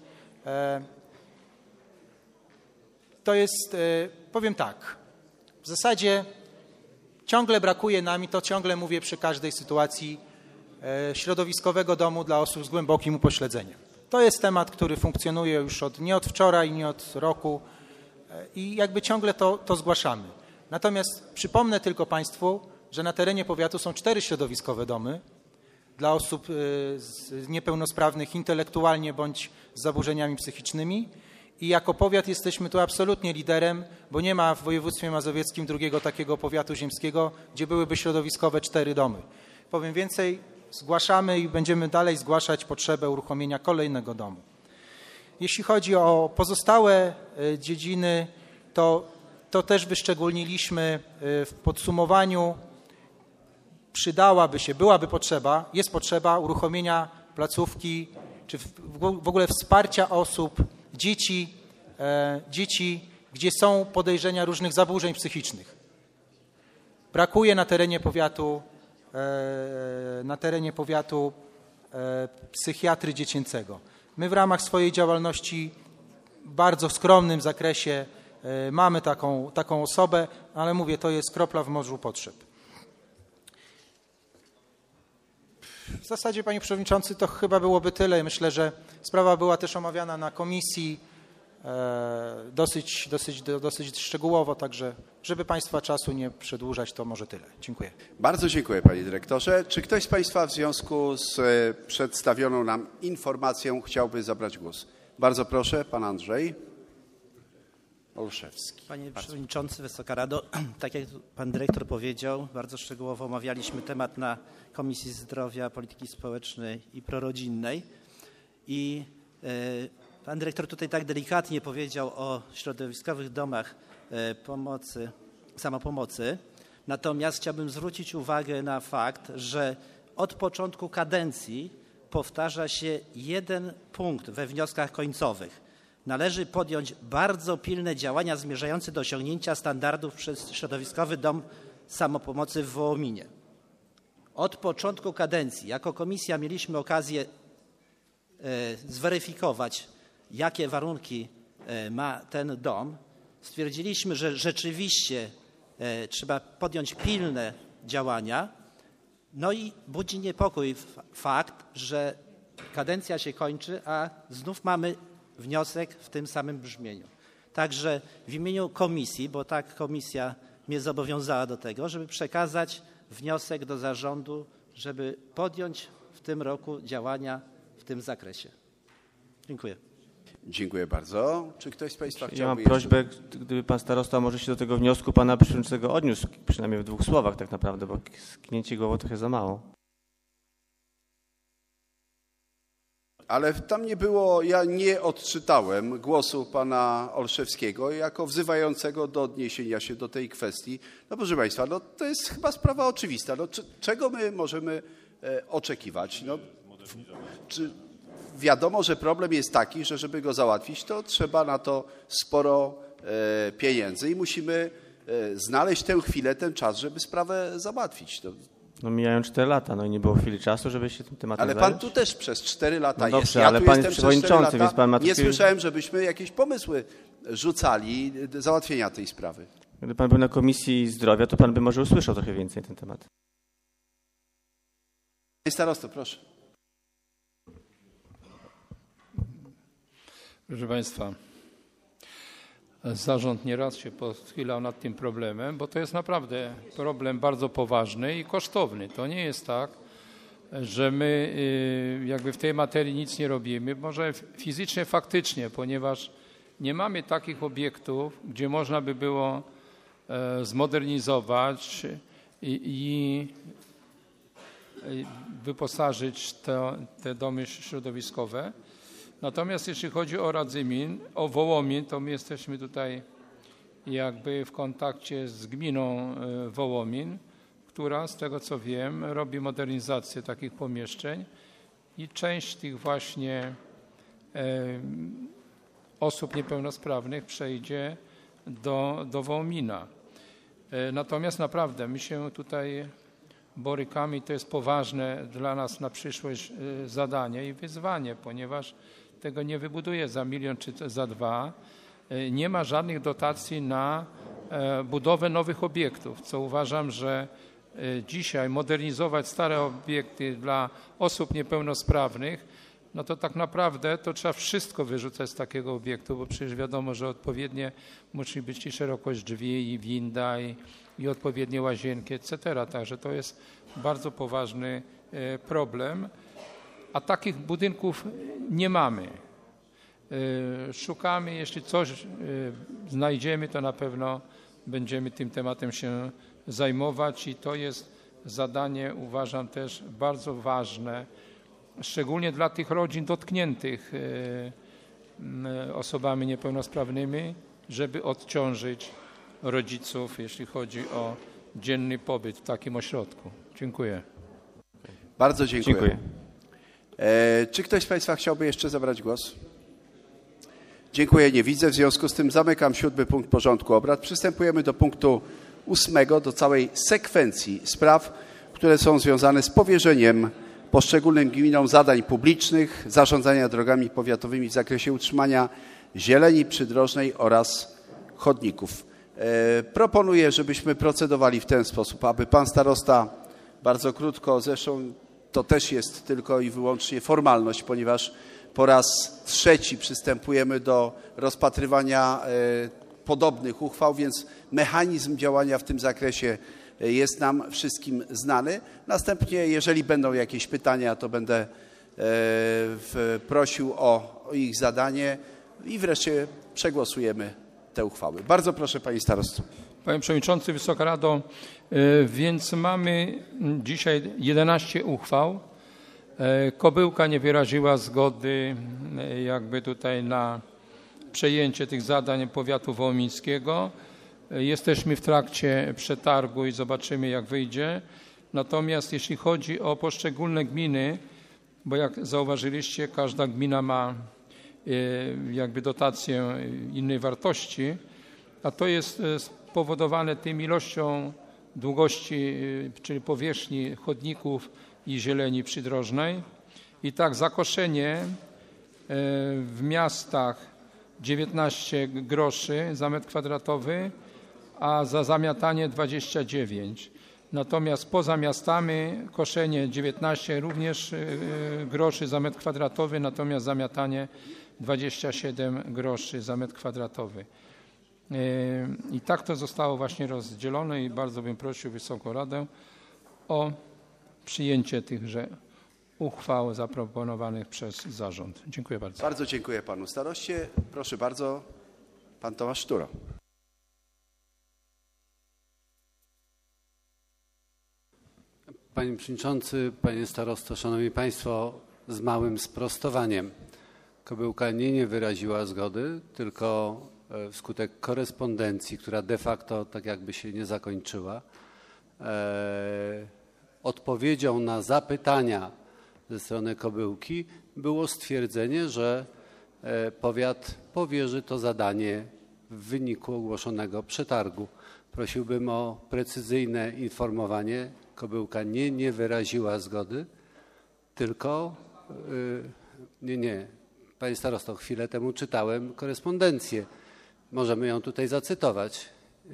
to jest, powiem tak, w zasadzie ciągle brakuje nam, i to ciągle mówię przy każdej sytuacji, środowiskowego domu dla osób z głębokim upośledzeniem. To jest temat, który funkcjonuje już od, nie od wczoraj, nie od roku i jakby ciągle to, to zgłaszamy. Natomiast przypomnę tylko Państwu, że na terenie powiatu są cztery środowiskowe domy dla osób niepełnosprawnych intelektualnie bądź z zaburzeniami psychicznymi i jako powiat jesteśmy tu absolutnie liderem, bo nie ma w województwie mazowieckim drugiego takiego powiatu ziemskiego, gdzie byłyby środowiskowe cztery domy. Powiem więcej, zgłaszamy i będziemy dalej zgłaszać potrzebę uruchomienia kolejnego domu. Jeśli chodzi o pozostałe dziedziny, to, to też wyszczególniliśmy w podsumowaniu. Przydałaby się, byłaby potrzeba, jest potrzeba uruchomienia placówki, czy w ogóle wsparcia osób, dzieci, e, dzieci, gdzie są podejrzenia różnych zaburzeń psychicznych. Brakuje na terenie powiatu, e, na terenie powiatu e, psychiatry dziecięcego. My w ramach swojej działalności w bardzo skromnym zakresie e, mamy taką, taką osobę, ale mówię, to jest kropla w morzu potrzeb. W zasadzie, panie przewodniczący, to chyba byłoby tyle. Myślę, że sprawa była też omawiana na komisji e, dosyć, dosyć, dosyć szczegółowo, także żeby państwa czasu nie przedłużać, to może tyle. Dziękuję. Bardzo dziękuję, panie dyrektorze. Czy ktoś z państwa w związku z e, przedstawioną nam informacją chciałby zabrać głos? Bardzo proszę, pan Andrzej Olszewski. Panie bardzo. Przewodniczący, Wysoka Rado, tak jak pan dyrektor powiedział, bardzo szczegółowo omawialiśmy temat na Komisji Zdrowia, Polityki Społecznej i Prorodzinnej i Pan dyrektor tutaj tak delikatnie powiedział o środowiskowych domach pomocy, samopomocy. Natomiast chciałbym zwrócić uwagę na fakt, że od początku kadencji powtarza się jeden punkt we wnioskach końcowych. Należy podjąć bardzo pilne działania zmierzające do osiągnięcia standardów przez środowiskowy dom samopomocy w Wołominie. Od początku kadencji jako komisja mieliśmy okazję zweryfikować, jakie warunki ma ten dom. Stwierdziliśmy, że rzeczywiście trzeba podjąć pilne działania. No i budzi niepokój fakt, że kadencja się kończy, a znów mamy wniosek w tym samym brzmieniu. Także w imieniu komisji, bo tak komisja mnie zobowiązała do tego, żeby przekazać wniosek do zarządu, żeby podjąć w tym roku działania w tym zakresie. Dziękuję. Dziękuję bardzo. Czy ktoś z Państwa chciałby... Ja mam jeszcze... prośbę, gdyby Pan Starosta może się do tego wniosku Pana Przewodniczącego odniósł, przynajmniej w dwóch słowach tak naprawdę, bo sknięcie głową trochę za mało. Ale tam nie było, ja nie odczytałem głosu pana Olszewskiego jako wzywającego do odniesienia się do tej kwestii. No proszę Państwa, no to jest chyba sprawa oczywista. No, czy, czego my możemy e, oczekiwać? No, w, czy wiadomo, że problem jest taki, że żeby go załatwić, to trzeba na to sporo e, pieniędzy i musimy e, znaleźć tę chwilę, ten czas, żeby sprawę załatwić. No, No mijają cztery lata, no i nie było chwili czasu, żeby się tym tematem Ale zająć. pan tu też przez cztery lata No jest. dobrze, Ja ale tu pan jestem jest przez cztery przewodniczący, lata. więc pan ma Nie taki... słyszałem, żebyśmy jakieś pomysły rzucali do załatwienia tej sprawy. Gdyby pan był na Komisji Zdrowia, to pan by może usłyszał trochę więcej na ten temat. Panie starosto, proszę. Proszę Państwa, zarząd nieraz się pochylał nad tym problemem, bo to jest naprawdę problem bardzo poważny i kosztowny. To nie jest tak, że my jakby w tej materii nic nie robimy. Może fizycznie, faktycznie, ponieważ nie mamy takich obiektów, gdzie można by było zmodernizować i, i wyposażyć te, te domy środowiskowe. Natomiast jeśli chodzi o Radzymin, o Wołomin, to my jesteśmy tutaj jakby w kontakcie z gminą Wołomin, która z tego co wiem robi modernizację takich pomieszczeń i część tych właśnie e, osób niepełnosprawnych przejdzie do, do Wołomina. E, natomiast naprawdę my się tutaj borykamy, to jest poważne dla nas na przyszłość e, zadanie i wyzwanie, ponieważ tego nie wybuduje za milion czy za dwa. Nie ma żadnych dotacji na budowę nowych obiektów, co uważam, że dzisiaj modernizować stare obiekty dla osób niepełnosprawnych, no to tak naprawdę to trzeba wszystko wyrzucać z takiego obiektu, bo przecież wiadomo, że odpowiednie musi być i szerokość drzwi, i winda, i, i odpowiednie łazienki, et cetera. Także to jest bardzo poważny problem. A takich budynków nie mamy. Szukamy, jeśli coś znajdziemy, to na pewno będziemy tym tematem się zajmować i to jest zadanie, uważam, też bardzo ważne, szczególnie dla tych rodzin dotkniętych osobami niepełnosprawnymi, żeby odciążyć rodziców, jeśli chodzi o dzienny pobyt w takim ośrodku. Dziękuję. Bardzo dziękuję. Dziękuję. E, czy ktoś z Państwa chciałby jeszcze zabrać głos? Dziękuję, nie widzę. W związku z tym zamykam siódmy punkt porządku obrad. Przystępujemy do punktu ósmego, do całej sekwencji spraw, które są związane z powierzeniem poszczególnym gminom zadań publicznych, zarządzania drogami powiatowymi w zakresie utrzymania zieleni przydrożnej oraz chodników. E, proponuję, żebyśmy procedowali w ten sposób, aby pan starosta bardzo krótko, zresztą to też jest tylko i wyłącznie formalność, ponieważ po raz trzeci przystępujemy do rozpatrywania e, podobnych uchwał, więc mechanizm działania w tym zakresie jest nam wszystkim znany. Następnie, jeżeli będą jakieś pytania, to będę e, w, prosił o, o ich zadanie i wreszcie przegłosujemy te uchwały. Bardzo proszę, panie starosto. Panie Przewodniczący, Wysoka Rado, więc mamy dzisiaj jedenaście uchwał. Kobyłka nie wyraziła zgody jakby tutaj na przejęcie tych zadań powiatu wołomińskiego. Jesteśmy w trakcie przetargu i zobaczymy, jak wyjdzie. Natomiast jeśli chodzi o poszczególne gminy, bo jak zauważyliście, każda gmina ma jakby dotację innej wartości, a to jest spowodowane tym ilością długości, czyli powierzchni chodników i zieleni przydrożnej. I tak zakoszenie w miastach dziewiętnaście groszy za metr kwadratowy, a za zamiatanie dwadzieścia dziewięć. Natomiast poza miastami koszenie dziewiętnaście również groszy za metr kwadratowy, natomiast zamiatanie dwadzieścia siedem groszy za metr kwadratowy. I tak to zostało właśnie rozdzielone i bardzo bym prosił Wysoką Radę o przyjęcie tychże uchwał zaproponowanych przez zarząd. Dziękuję bardzo. Bardzo dziękuję panu staroście. Proszę bardzo, pan Tomasz Sztura. Panie Przewodniczący, Panie Starosto, Szanowni Państwo, z małym sprostowaniem. Kobyłka nie, nie wyraziła zgody, tylko wskutek korespondencji, która de facto tak jakby się nie zakończyła, e, odpowiedzią na zapytania ze strony Kobyłki było stwierdzenie, że e, powiat powierzy to zadanie w wyniku ogłoszonego przetargu. Prosiłbym o precyzyjne informowanie. Kobyłka nie, nie wyraziła zgody, tylko yy, nie, nie. Panie starosto, chwilę temu czytałem korespondencję. Możemy ją tutaj zacytować. Yy,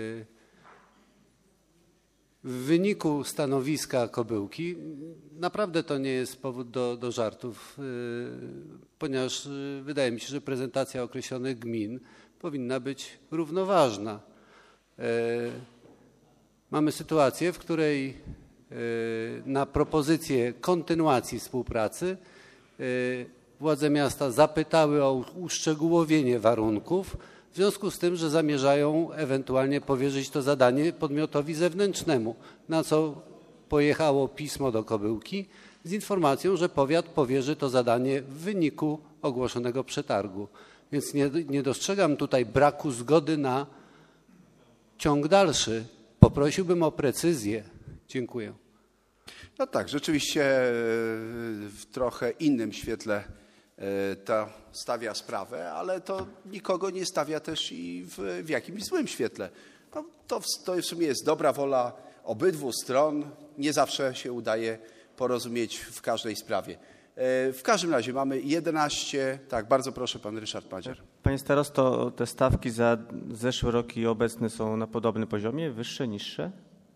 w wyniku stanowiska Kobyłki, naprawdę to nie jest powód do, do żartów, yy, ponieważ yy, wydaje mi się, że prezentacja określonych gmin powinna być równoważna. Yy, Mamy sytuację, w której na propozycję kontynuacji współpracy władze miasta zapytały o uszczegółowienie warunków, w związku z tym, że zamierzają ewentualnie powierzyć to zadanie podmiotowi zewnętrznemu, na co pojechało pismo do Kobyłki z informacją, że powiat powierzy to zadanie w wyniku ogłoszonego przetargu. Więc nie, nie dostrzegam tutaj braku zgody na ciąg dalszy. Poprosiłbym o precyzję. Dziękuję. No tak, rzeczywiście w trochę innym świetle to stawia sprawę, ale to nikogo nie stawia też i w, w jakimś złym świetle. No, to, to w sumie jest dobra wola obydwu stron. Nie zawsze się udaje porozumieć w każdej sprawie. W każdym razie mamy jedenaście. Tak, bardzo proszę, pan Ryszard Madzier. Panie starosto, te stawki za zeszły rok i obecny są na podobnym poziomie? Wyższe, niższe?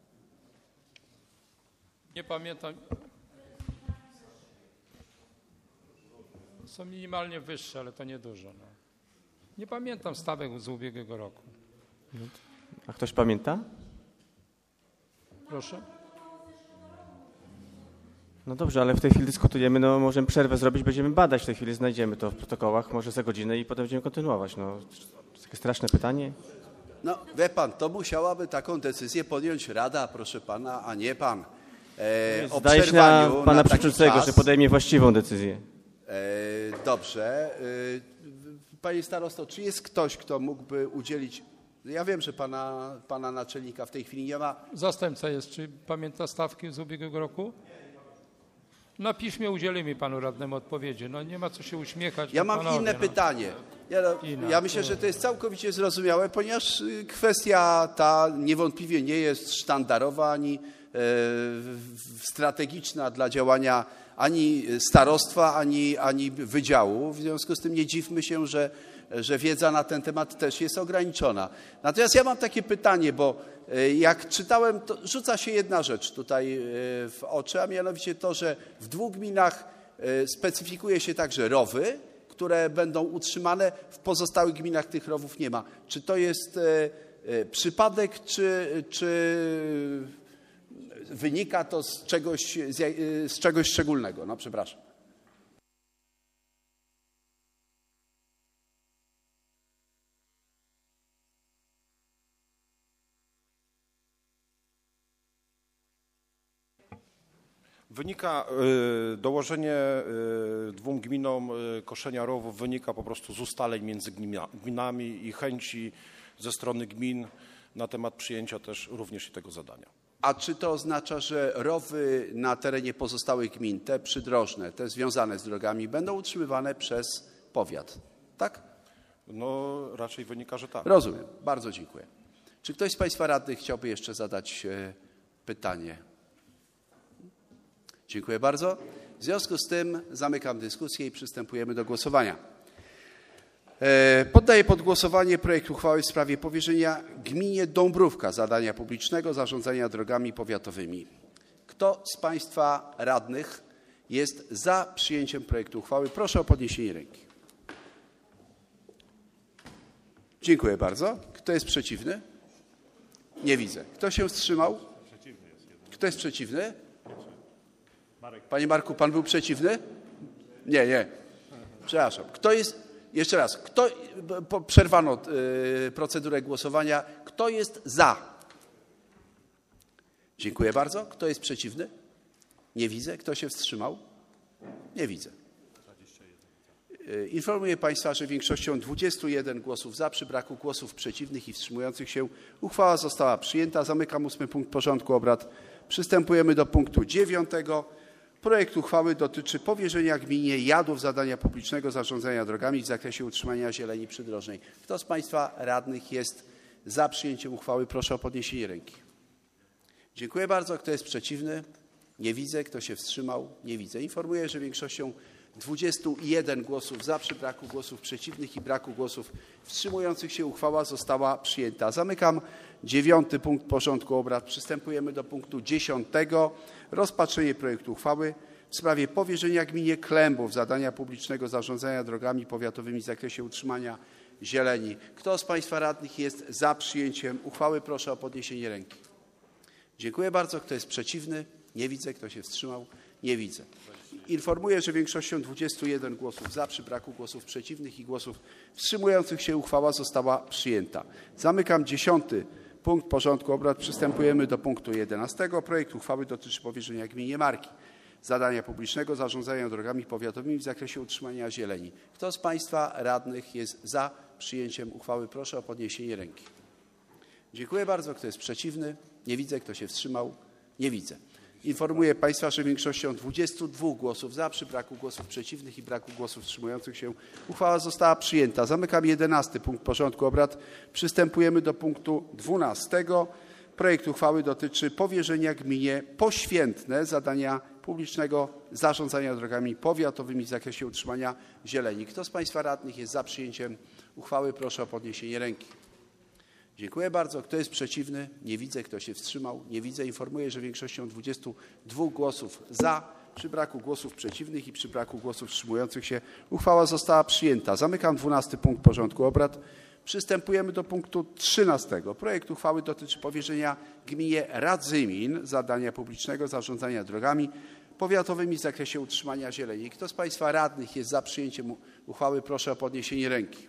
Nie pamiętam. Są minimalnie wyższe, ale to niedużo. No. Nie pamiętam stawek z ubiegłego roku. A ktoś pamięta? Proszę. No dobrze, ale w tej chwili dyskutujemy, no możemy przerwę zrobić, będziemy badać w tej chwili, znajdziemy to w protokołach, może za godzinę i potem będziemy kontynuować. No, to jest takie straszne pytanie. No wie pan, to musiałaby taką decyzję podjąć Rada, proszę pana, a nie pan. E, Zdaje się na pana przewodniczącego, że podejmie właściwą decyzję. E, dobrze. E, panie starosto, czy jest ktoś, kto mógłby udzielić... Ja wiem, że pana, pana naczelnika w tej chwili nie ma. Zastępca jest. Czy pamięta stawki z ubiegłego roku? Na piśmie udzielimy panu radnemu odpowiedzi. No nie ma co się uśmiechać. Ja mam panowie, inne no. pytanie. Ja, no, ja myślę, że to jest całkowicie zrozumiałe, ponieważ kwestia ta niewątpliwie nie jest sztandarowa ani e, strategiczna dla działania ani starostwa, ani, ani wydziału. W związku z tym nie dziwmy się, że, że wiedza na ten temat też jest ograniczona. Natomiast ja mam takie pytanie, bo jak czytałem, to rzuca się jedna rzecz tutaj w oczy, a mianowicie to, że w dwóch gminach specyfikuje się także rowy, które będą utrzymane, w pozostałych gminach tych rowów nie ma. Czy to jest przypadek, czy, czy wynika to z czegoś, z czegoś szczególnego? No przepraszam. Wynika, dołożenie dwóm gminom koszenia rowów wynika po prostu z ustaleń między gminami i chęci ze strony gmin na temat przyjęcia też również tego zadania. A czy to oznacza, że rowy na terenie pozostałych gmin, te przydrożne, te związane z drogami, będą utrzymywane przez powiat, tak? No raczej wynika, że tak. Rozumiem. Bardzo dziękuję. Czy ktoś z Państwa radnych chciałby jeszcze zadać pytanie? Dziękuję bardzo. W związku z tym zamykam dyskusję i przystępujemy do głosowania. Poddaję pod głosowanie projekt uchwały w sprawie powierzenia gminie Dąbrówka zadania publicznego zarządzania drogami powiatowymi. Kto z Państwa radnych jest za przyjęciem projektu uchwały? Proszę o podniesienie ręki. Dziękuję bardzo. Kto jest przeciwny? Nie widzę. Kto się wstrzymał? Kto jest przeciwny? Panie Marku, pan był przeciwny? Nie, nie. Przepraszam. Kto jest... Jeszcze raz. Kto... Przerwano procedurę głosowania. Kto jest za? Dziękuję bardzo. Kto jest przeciwny? Nie widzę. Kto się wstrzymał? Nie widzę. Informuję Państwa, że większością dwudziestu jeden głosów za, przy braku głosów przeciwnych i wstrzymujących się uchwała została przyjęta. Zamykam ósmy punkt porządku obrad. Przystępujemy do punktu dziewiątego. Projekt uchwały dotyczy powierzenia gminie Jadów zadania publicznego zarządzania drogami w zakresie utrzymania zieleni przydrożnej. Kto z Państwa radnych jest za przyjęciem uchwały? Proszę o podniesienie ręki. Dziękuję bardzo. Kto jest przeciwny? Nie widzę. Kto się wstrzymał? Nie widzę. Informuję, że większością dwudziestu jeden głosów za, przy braku głosów przeciwnych i braku głosów wstrzymujących się uchwała została przyjęta. Zamykam dziewiąty punkt porządku obrad. Przystępujemy do punktu dziesiątego. Rozpatrzenie projektu uchwały w sprawie powierzenia gminie Klębów zadania publicznego zarządzania drogami powiatowymi w zakresie utrzymania zieleni. Kto z Państwa radnych jest za przyjęciem uchwały? Proszę o podniesienie ręki. Dziękuję bardzo. Kto jest przeciwny? Nie widzę. Kto się wstrzymał? Nie widzę. Informuję, że większością dwudziestu jeden głosów za, przy braku głosów przeciwnych i głosów wstrzymujących się uchwała została przyjęta. Zamykam dziesiąty punkt porządku obrad. Przystępujemy do punktu jedenastego. Projekt uchwały dotyczy powierzenia gminie Marki zadania publicznego zarządzania drogami powiatowymi w zakresie utrzymania zieleni. Kto z Państwa radnych jest za przyjęciem uchwały? Proszę o podniesienie ręki. Dziękuję bardzo. Kto jest przeciwny? Nie widzę. Kto się wstrzymał? Nie widzę. Informuję Państwa, że większością dwudziestu dwóch głosów za, przy braku głosów przeciwnych i braku głosów wstrzymujących się uchwała została przyjęta. Zamykam jedenasty punkt porządku obrad. Przystępujemy do punktu dwunastego. Projekt uchwały dotyczy powierzenia gminie Poświętne zadania publicznego zarządzania drogami powiatowymi w zakresie utrzymania zieleni. Kto z Państwa radnych jest za przyjęciem uchwały? Proszę o podniesienie ręki. Dziękuję bardzo. Kto jest przeciwny? Nie widzę. Kto się wstrzymał? Nie widzę. Informuję, że większością dwudziestu dwóch głosów za, przy braku głosów przeciwnych i przy braku głosów wstrzymujących się uchwała została przyjęta. Zamykam dwunasty punkt porządku obrad. Przystępujemy do punktu trzynastego. Projekt uchwały dotyczy powierzenia gminie Radzymin zadania publicznego zarządzania drogami powiatowymi w zakresie utrzymania zieleni. Kto z Państwa radnych jest za przyjęciem uchwały? Proszę o podniesienie ręki.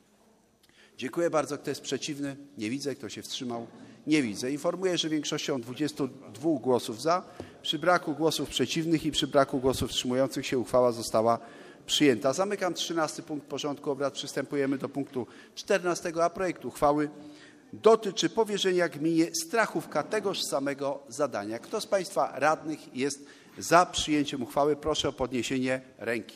Dziękuję bardzo. Kto jest przeciwny? Nie widzę. Kto się wstrzymał? Nie widzę. Informuję, że większością dwudziestu dwóch głosów za, przy braku głosów przeciwnych i przy braku głosów wstrzymujących się uchwała została przyjęta. Zamykam trzynasty punkt porządku obrad. Przystępujemy do punktu czternastego, a projekt uchwały dotyczy powierzenia gminie Strachówka tegoż samego zadania. Kto z Państwa radnych jest za przyjęciem uchwały? Proszę o podniesienie ręki.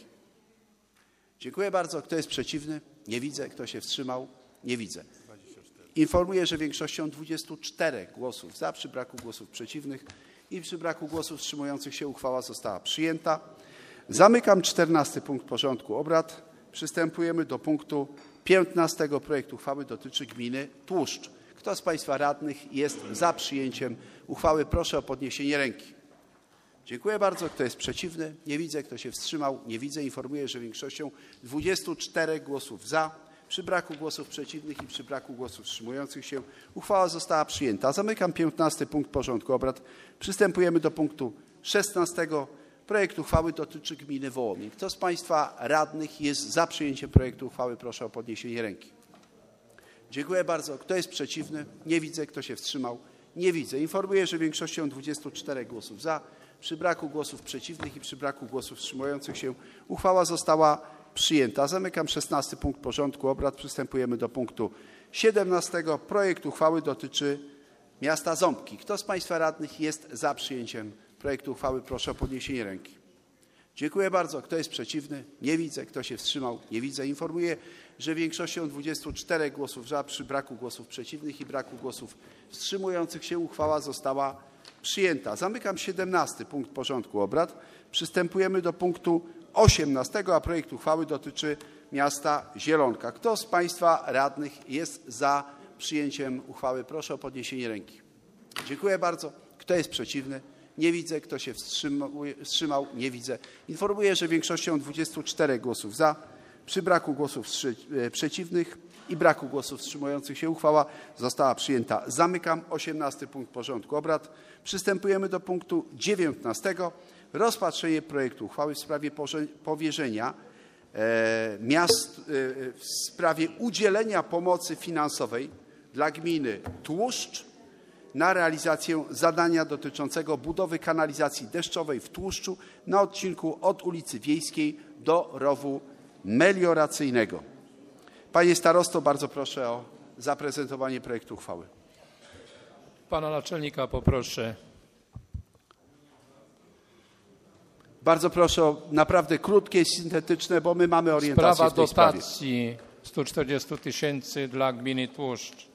Dziękuję bardzo. Kto jest przeciwny? Nie widzę. Kto się wstrzymał? Nie widzę. Informuję, że większością dwudziestu czterech głosów za, przy braku głosów przeciwnych i przy braku głosów wstrzymujących się uchwała została przyjęta. Zamykam czternasty punkt porządku obrad. Przystępujemy do punktu piętnastego. Projekt uchwały dotyczy gminy Tłuszcz. Kto z Państwa radnych jest za przyjęciem uchwały? Proszę o podniesienie ręki. Dziękuję bardzo. Kto jest przeciwny? Nie widzę. Kto się wstrzymał? Nie widzę. Informuję, że większością dwudziestu czterech głosów za, przy braku głosów przeciwnych i przy braku głosów wstrzymujących się uchwała została przyjęta. Zamykam piętnasty punkt porządku obrad. Przystępujemy do punktu szesnastego. Projekt uchwały dotyczy gminy Wołomin. Kto z Państwa radnych jest za przyjęciem projektu uchwały? Proszę o podniesienie ręki. Dziękuję bardzo. Kto jest przeciwny? Nie widzę. Kto się wstrzymał? Nie widzę. Informuję, że większością dwudziestu czterech głosów za, Przy braku głosów przeciwnych i przy braku głosów wstrzymujących się uchwała została przyjęta. Zamykam szesnasty punkt porządku obrad. Przystępujemy do punktu siedemnastego. Projekt uchwały dotyczy miasta Ząbki. Kto z państwa radnych jest za przyjęciem projektu uchwały? Proszę o podniesienie ręki. Dziękuję bardzo. Kto jest przeciwny? Nie widzę. Kto się wstrzymał? Nie widzę. Informuję, że większością dwudziestu czterech głosów za przy braku głosów przeciwnych i braku głosów wstrzymujących się uchwała została przyjęta. Zamykam siedemnasty punkt porządku obrad. Przystępujemy do punktu osiemnastego, a projekt uchwały dotyczy miasta Zielonka. Kto z państwa radnych jest za przyjęciem uchwały? Proszę o podniesienie ręki. Dziękuję bardzo. Kto jest przeciwny? Nie widzę. Kto się wstrzymał? wstrzymał? Nie widzę. Informuję, że większością dwudziestu czterech głosów za, przy braku głosów przeciwnych i braku głosów wstrzymujących się uchwała została przyjęta. Zamykam osiemnasty punkt porządku obrad. Przystępujemy do punktu dziewiętnastego. Rozpatrzenie projektu uchwały w sprawie powierzenia e, miast e, w sprawie udzielenia pomocy finansowej dla gminy Tłuszcz na realizację zadania dotyczącego budowy kanalizacji deszczowej w Tłuszczu na odcinku od ulicy Wiejskiej do rowu melioracyjnego. Panie starosto, bardzo proszę o zaprezentowanie projektu uchwały. Pana naczelnika poproszę. Bardzo proszę o naprawdę krótkie, syntetyczne, bo my mamy orientację Sprawa w tej sprawie. dotacji stu czterdziestu tysięcy dla gminy Tłuszcz.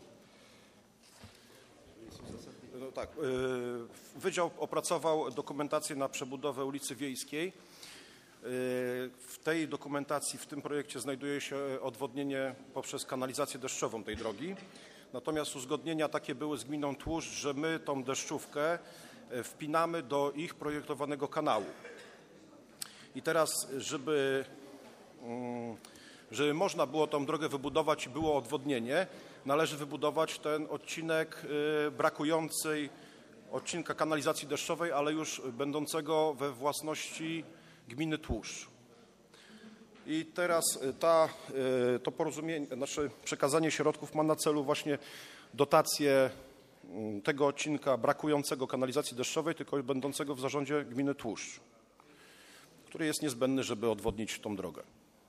No tak, Wydział opracował dokumentację na przebudowę ulicy Wiejskiej. W tej dokumentacji, w tym projekcie znajduje się odwodnienie poprzez kanalizację deszczową tej drogi. Natomiast uzgodnienia takie były z gminą Tłuszcz, że my tą deszczówkę wpinamy do ich projektowanego kanału. I teraz, żeby, żeby można było tą drogę wybudować i było odwodnienie, należy wybudować ten odcinek brakującej odcinka kanalizacji deszczowej, ale już będącego we własności gminy Tłuszcz. I teraz ta, to porozumienie, znaczy przekazanie środków ma na celu właśnie dotację tego odcinka brakującego kanalizacji deszczowej, tylko będącego w zarządzie gminy Tłuszcz, który jest niezbędny, żeby odwodnić tą drogę.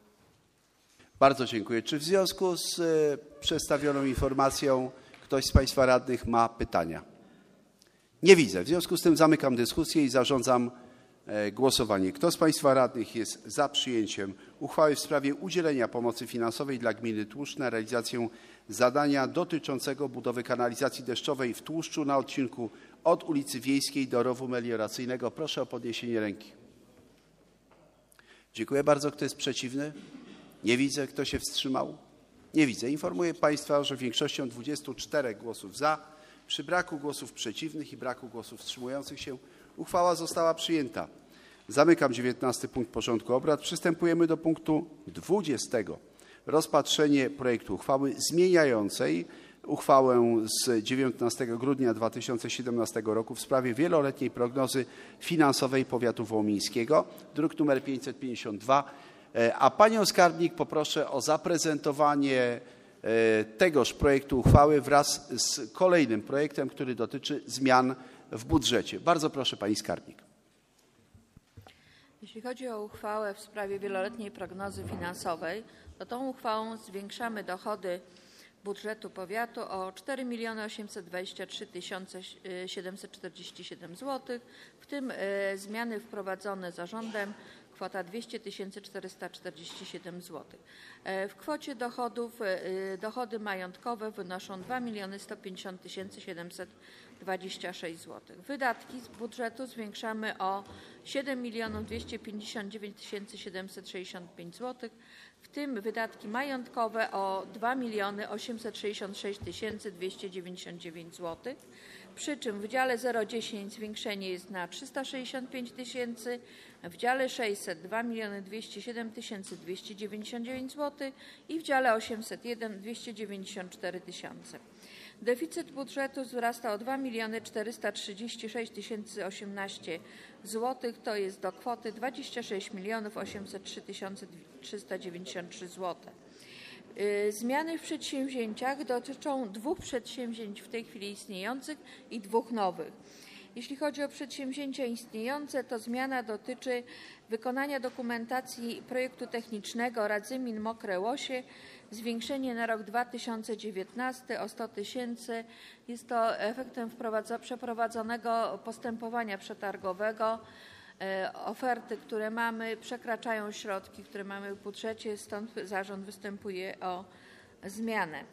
Bardzo dziękuję. Czy w związku z przedstawioną informacją ktoś z państwa radnych ma pytania? Nie widzę. W związku z tym zamykam dyskusję i zarządzam głosowanie. Kto z państwa radnych jest za przyjęciem uchwały w sprawie udzielenia pomocy finansowej dla gminy Tłuszcz na realizację zadania dotyczącego budowy kanalizacji deszczowej w Tłuszczu na odcinku od ulicy Wiejskiej do rowu melioracyjnego? Proszę o podniesienie ręki. Dziękuję bardzo. Kto jest przeciwny? Nie widzę. Kto się wstrzymał? Nie widzę. Informuję państwa, że większością dwudziestu czterech głosów za, przy braku głosów przeciwnych i braku głosów wstrzymujących się uchwała została przyjęta. Zamykam dziewiętnasty punkt porządku obrad. Przystępujemy do punktu dwudziestego. Rozpatrzenie projektu uchwały zmieniającej uchwałę z dziewiętnastego grudnia dwa tysiące siedemnastego roku w sprawie wieloletniej prognozy finansowej powiatu wołomińskiego, druk nr pięćset pięćdziesiąt dwa. A panią skarbnik poproszę o zaprezentowanie tegoż projektu uchwały wraz z kolejnym projektem, który dotyczy zmian w budżecie. Bardzo proszę pani skarbnik. Jeśli chodzi o uchwałę w sprawie wieloletniej prognozy finansowej, to tą uchwałą zwiększamy dochody budżetu powiatu o cztery miliony osiemset dwadzieścia trzy tysiące siedemset czterdzieści siedem złotych, w tym zmiany wprowadzone zarządem kwota dwieście tysięcy czterysta czterdzieści siedem złotych. W kwocie dochodów dochody majątkowe wynoszą dwa miliony sto pięćdziesiąt tysięcy siedemset dwadzieścia sześć złotych. Wydatki z budżetu zwiększamy o siedem milionów dwieście pięćdziesiąt dziewięć tysięcy siedemset sześćdziesiąt pięć złotych, w tym wydatki majątkowe o dwa miliony osiemset sześćdziesiąt sześć tysięcy dwieście dziewięćdziesiąt dziewięć złotych. Przy czym w dziale zero dziesięć zwiększenie jest na trzysta sześćdziesiąt pięć tysięcy, w dziale sześćset dwa miliony dwieście siedem tysięcy dwieście dziewięćdziesiąt dziewięć złotych i w dziale osiemset jeden dwieście dziewięćdziesiąt cztery tysiące. Deficyt budżetu wzrasta o dwa miliony czterysta trzydzieści sześć tysięcy osiemnaście złotych, to jest do kwoty dwadzieścia sześć milionów osiemset trzy tysiące trzysta dziewięćdziesiąt trzy złote. Zmiany w przedsięwzięciach dotyczą dwóch przedsięwzięć w tej chwili istniejących i dwóch nowych. Jeśli chodzi o przedsięwzięcia istniejące, to zmiana dotyczy wykonania dokumentacji projektu technicznego Radzymin Mokre Łosie, zwiększenie na rok dwa tysiące dziewiętnasty o sto tysięcy. Jest to efektem przeprowadzonego postępowania przetargowego. Oferty, które mamy, przekraczają środki, które mamy w budżecie, stąd zarząd występuje o zmianę.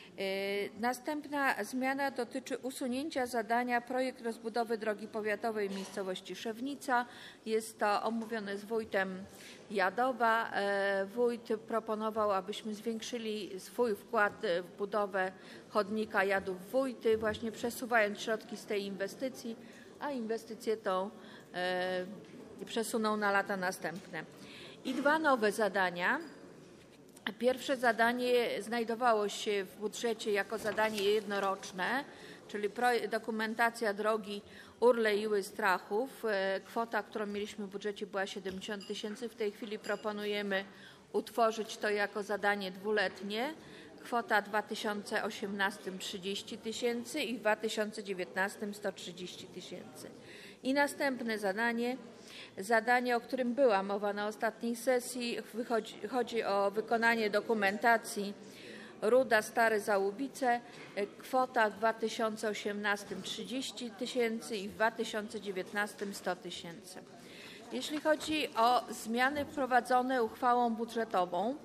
Następna zmiana dotyczy usunięcia zadania projekt rozbudowy drogi powiatowej w miejscowości Szewnica. Jest to omówione z wójtem Jadowa. Wójt proponował, abyśmy zwiększyli swój wkład w budowę chodnika Jadów-Wójty, właśnie przesuwając środki z tej inwestycji, a inwestycję tą przesuną na lata następne. I dwa nowe zadania. Pierwsze zadanie znajdowało się w budżecie jako zadanie jednoroczne, czyli dokumentacja drogi Urle-Iły-Strachów. Kwota, którą mieliśmy w budżecie, była siedemdziesiąt tysięcy. W tej chwili proponujemy utworzyć to jako zadanie dwuletnie. Kwota w dwa tysiące osiemnastym trzydzieści tysięcy i w dwa tysiące dziewiętnastym sto trzydzieści tysięcy. I następne zadanie, zadanie, o którym była mowa na ostatniej sesji, wychodzi, chodzi o wykonanie dokumentacji Ruda Stare Załubice. Kwota w dwa tysiące osiemnastym trzydzieści tysięcy i w dwa tysiące dziewiętnastym sto tysięcy. Jeśli chodzi o zmiany wprowadzone uchwałą budżetową,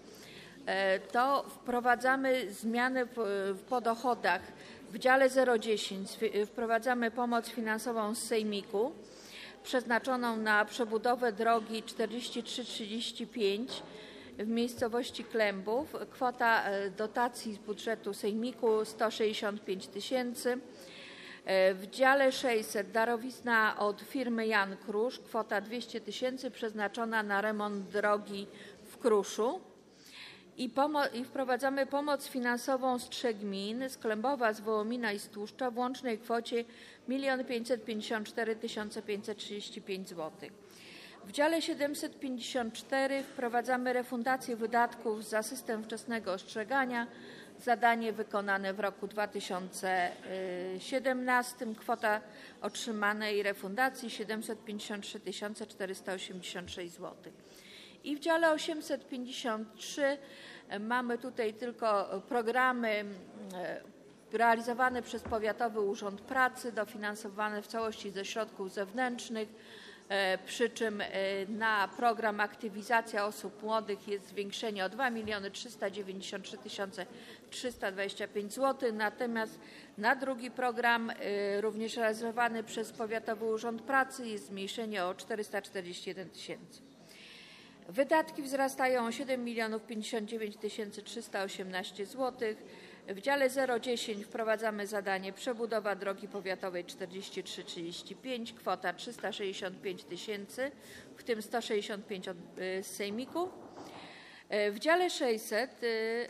to wprowadzamy zmiany po dochodach. W dziale zero dziesięć wprowadzamy pomoc finansową z sejmiku przeznaczoną na przebudowę drogi czterdzieści trzy trzydzieści pięć w miejscowości Klębów. Kwota dotacji z budżetu sejmiku sto sześćdziesiąt pięć tysięcy. W dziale sześćset darowizna od firmy Jan Krusz, kwota dwieście tysięcy przeznaczona na remont drogi w Kruszu. I, I wprowadzamy pomoc finansową z trzech gmin, z Klębowa, z Wołomina i z Tłuszcza w łącznej kwocie jeden milion pięćset pięćdziesiąt cztery tysiące pięćset trzydzieści pięć złotych. W dziale siedemset pięćdziesiąt cztery wprowadzamy refundację wydatków za system wczesnego ostrzegania. Zadanie wykonane w roku dwa tysiące siedemnastym. Kwota otrzymanej refundacji siedemset pięćdziesiąt trzy tysiące czterysta osiemdziesiąt sześć złotych. I w dziale osiemset pięćdziesiąt trzy mamy tutaj tylko programy realizowane przez Powiatowy Urząd Pracy, dofinansowane w całości ze środków zewnętrznych, przy czym na program aktywizacja osób młodych jest zwiększenie o dwa miliony trzysta dziewięćdziesiąt trzy tysiące trzysta dwadzieścia pięć złotych, natomiast na drugi program, również realizowany przez Powiatowy Urząd Pracy, jest zmniejszenie o czterysta czterdzieści jeden tysięcy. Wydatki wzrastają o siedem milionów pięćdziesiąt dziewięć tysięcy trzysta osiemnaście złotych. W dziale zero dziesięć wprowadzamy zadanie przebudowa drogi powiatowej czterdzieści trzy trzydzieści pięć, kwota trzysta sześćdziesiąt pięć tysięcy, w tym sto sześćdziesiąt pięć od sejmiku. W dziale sześćset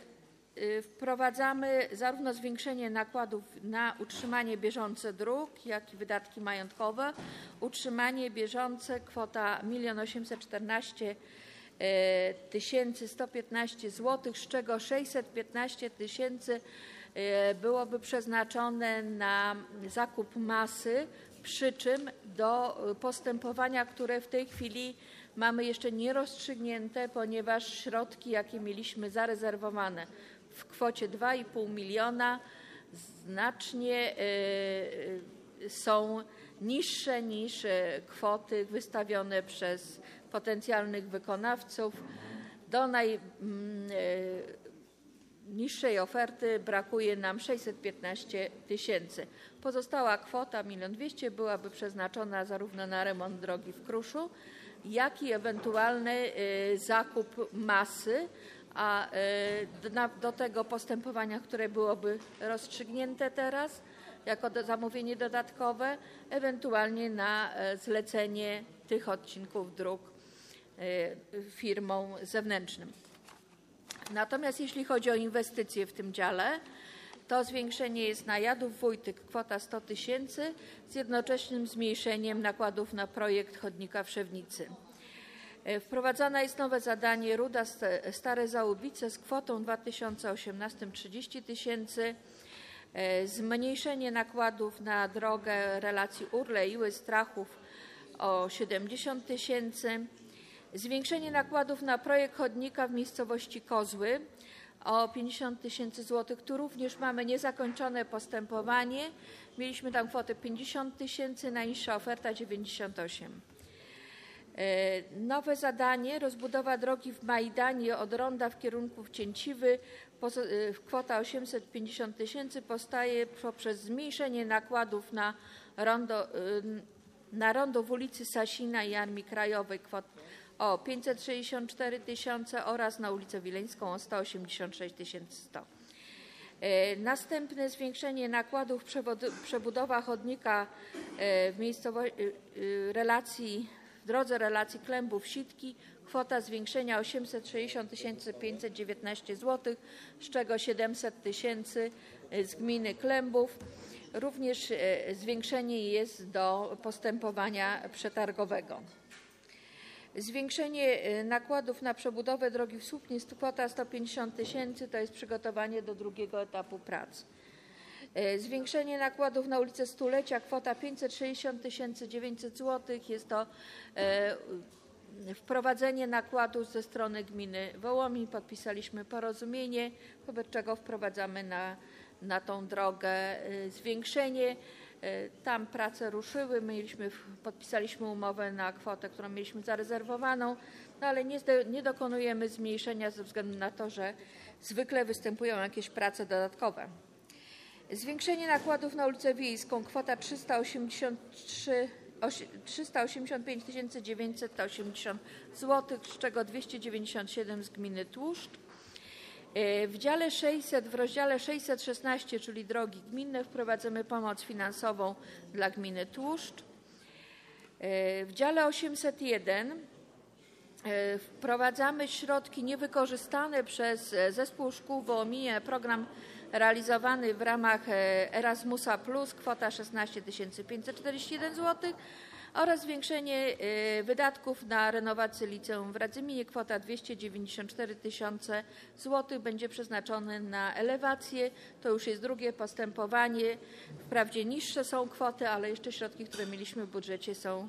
wprowadzamy zarówno zwiększenie nakładów na utrzymanie bieżące dróg, jak i wydatki majątkowe. Utrzymanie bieżące kwota jeden milion osiemset czternaście tysięcy sto piętnaście złotych, z czego sześćset piętnaście tysięcy byłoby przeznaczone na zakup masy, przy czym do postępowania, które w tej chwili mamy jeszcze nierozstrzygnięte, ponieważ środki, jakie mieliśmy zarezerwowane w kwocie dwa i pół miliona, znacznie są niższe niż kwoty wystawione przez potencjalnych wykonawców. Do najniższej oferty brakuje nam sześćset piętnaście tysięcy. Pozostała kwota jeden milion dwieście byłaby przeznaczona zarówno na remont drogi w Kruszu, jak i ewentualny zakup masy, a do tego postępowania, które byłoby rozstrzygnięte teraz jako zamówienie dodatkowe, ewentualnie na zlecenie tych odcinków dróg firmom zewnętrznym. Natomiast jeśli chodzi o inwestycje w tym dziale, to zwiększenie jest na Jadów-Wójty, kwota sto tysięcy, z jednoczesnym zmniejszeniem nakładów na projekt chodnika w Szewnicy. Wprowadzane jest nowe zadanie Ruda Stare Załubice z kwotą w dwa tysiące osiemnastym trzydzieści tysięcy, Zmniejszenie nakładów na drogę relacji Urle-Iły-Strachów o siedemdziesiąt tysięcy. Zwiększenie nakładów na projekt chodnika w miejscowości Kozły o pięćdziesiąt tysięcy złotych. Tu również mamy niezakończone postępowanie. Mieliśmy tam kwotę pięćdziesiąt tysięcy, najniższa oferta dziewięćdziesiąt osiem. Nowe zadanie, rozbudowa drogi w Majdanie od Ronda w kierunku Cięciwy, kwota osiemset pięćdziesiąt tysięcy powstaje poprzez zmniejszenie nakładów na rondo, na rondo w ulicy Sasina i Armii Krajowej kwot o pięćset sześćdziesiąt cztery tysiące oraz na ulicę Wileńską o sto osiemdziesiąt sześć tysięcy sto. Następne zwiększenie nakładów przebudowa chodnika w miejscowości relacji w drodze relacji Klębów-Sitki, kwota zwiększenia osiemset sześćdziesiąt tysięcy pięćset dziewiętnaście złotych, z czego siedemset tysięcy z gminy Klębów. Również zwiększenie jest do postępowania przetargowego. Zwiększenie nakładów na przebudowę drogi w Słupnie jest kwota sto pięćdziesiąt tysięcy, to jest przygotowanie do drugiego etapu prac. Zwiększenie nakładów na ulicę Stulecia, kwota pięćset sześćdziesiąt tysięcy dziewięćset złotych. Jest to wprowadzenie nakładów ze strony gminy Wołomin. Podpisaliśmy porozumienie, wobec czego wprowadzamy na, na tą drogę zwiększenie. Tam prace ruszyły, mieliśmy, podpisaliśmy umowę na kwotę, którą mieliśmy zarezerwowaną, no ale nie, nie dokonujemy zmniejszenia ze względu na to, że zwykle występują jakieś prace dodatkowe. Zwiększenie nakładów na ulicę Wiejską, kwota trzysta osiemdziesiąt pięć tysięcy dziewięćset osiemdziesiąt złotych, z czego dwieście dziewięćdziesiąt siedem z gminy Tłuszcz. W dziale sześćset, w rozdziale sześćset szesnaście, czyli drogi gminne, wprowadzamy pomoc finansową dla gminy Tłuszcz. W dziale osiemset jeden wprowadzamy środki niewykorzystane przez Zespół Szkół w Wołominie, program realizowany w ramach Erasmusa plus, kwota szesnaście tysięcy pięćset czterdzieści jeden złotych oraz zwiększenie wydatków na renowację liceum w Radzyminie, kwota dwieście dziewięćdziesiąt cztery tysiące złotych będzie przeznaczone na elewację. To już jest drugie postępowanie. Wprawdzie niższe są kwoty, ale jeszcze środki, które mieliśmy w budżecie są,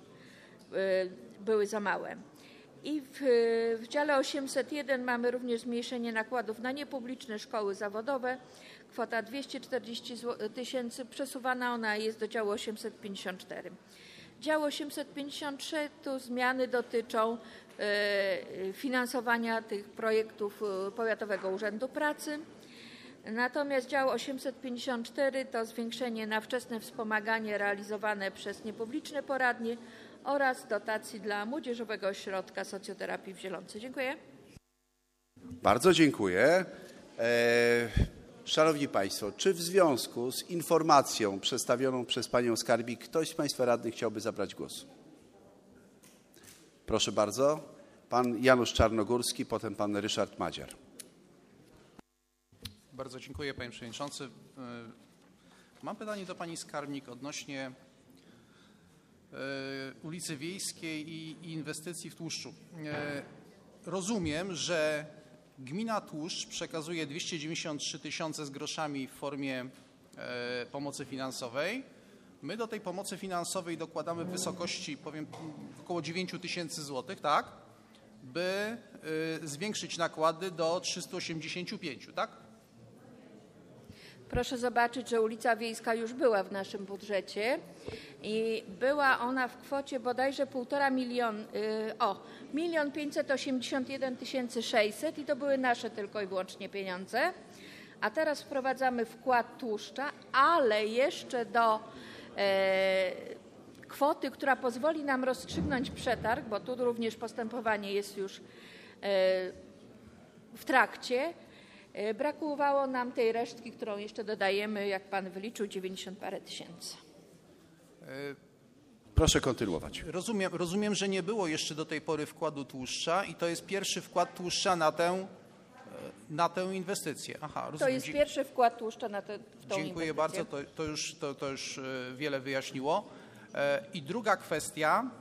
były za małe. I w, w dziale osiemset jeden mamy również zmniejszenie nakładów na niepubliczne szkoły zawodowe. Kwota dwieście czterdzieści tysięcy, przesuwana ona jest do działu osiemset pięćdziesiąt cztery. Dział osiemset pięćdziesiąt trzy, tu zmiany dotyczą y, finansowania tych projektów Powiatowego Urzędu Pracy. Natomiast dział osiemset pięćdziesiąt cztery to zwiększenie na wczesne wspomaganie realizowane przez niepubliczne poradnie oraz dotacji dla Młodzieżowego Ośrodka Socjoterapii w Zielonce. Dziękuję. Bardzo dziękuję. E, szanowni Państwo, czy w związku z informacją przedstawioną przez Panią Skarbnik ktoś z Państwa radnych chciałby zabrać głos? Proszę bardzo. Pan Janusz Czarnogórski, potem Pan Ryszard Madziar. Bardzo dziękuję, Panie Przewodniczący. Mam pytanie do Pani Skarbnik odnośnie ulicy Wiejskiej i inwestycji w Tłuszczu. Rozumiem, że gmina Tłuszcz przekazuje dwieście dziewięćdziesiąt trzy tysiące z groszami w formie pomocy finansowej. My do tej pomocy finansowej dokładamy w wysokości, powiem, około dziewięć tysięcy złotych, tak? By zwiększyć nakłady do trzystu osiemdziesięciu pięciu, tak? Proszę zobaczyć, że ulica Wiejska już była w naszym budżecie i była ona w kwocie bodajże półtora milion, o, milion pięćset osiemdziesiąt jeden tysięcy sześćset i to były nasze tylko i wyłącznie pieniądze. A teraz wprowadzamy wkład tłuszcza, ale jeszcze do e, kwoty, która pozwoli nam rozstrzygnąć przetarg, bo tu również postępowanie jest już e, w trakcie. Brakowało nam tej resztki, którą jeszcze dodajemy, jak Pan wyliczył, dziewięćdziesiąt parę tysięcy. Proszę kontynuować. Rozumiem, rozumiem, że nie było jeszcze do tej pory wkładu tłuszcza i to jest pierwszy wkład tłuszcza na tę, na tę inwestycję. Aha, rozumiem. To jest pierwszy wkład tłuszcza na tę, w tą Dziękuję inwestycję. bardzo, to, to, już, to, to już wiele wyjaśniło. I druga kwestia,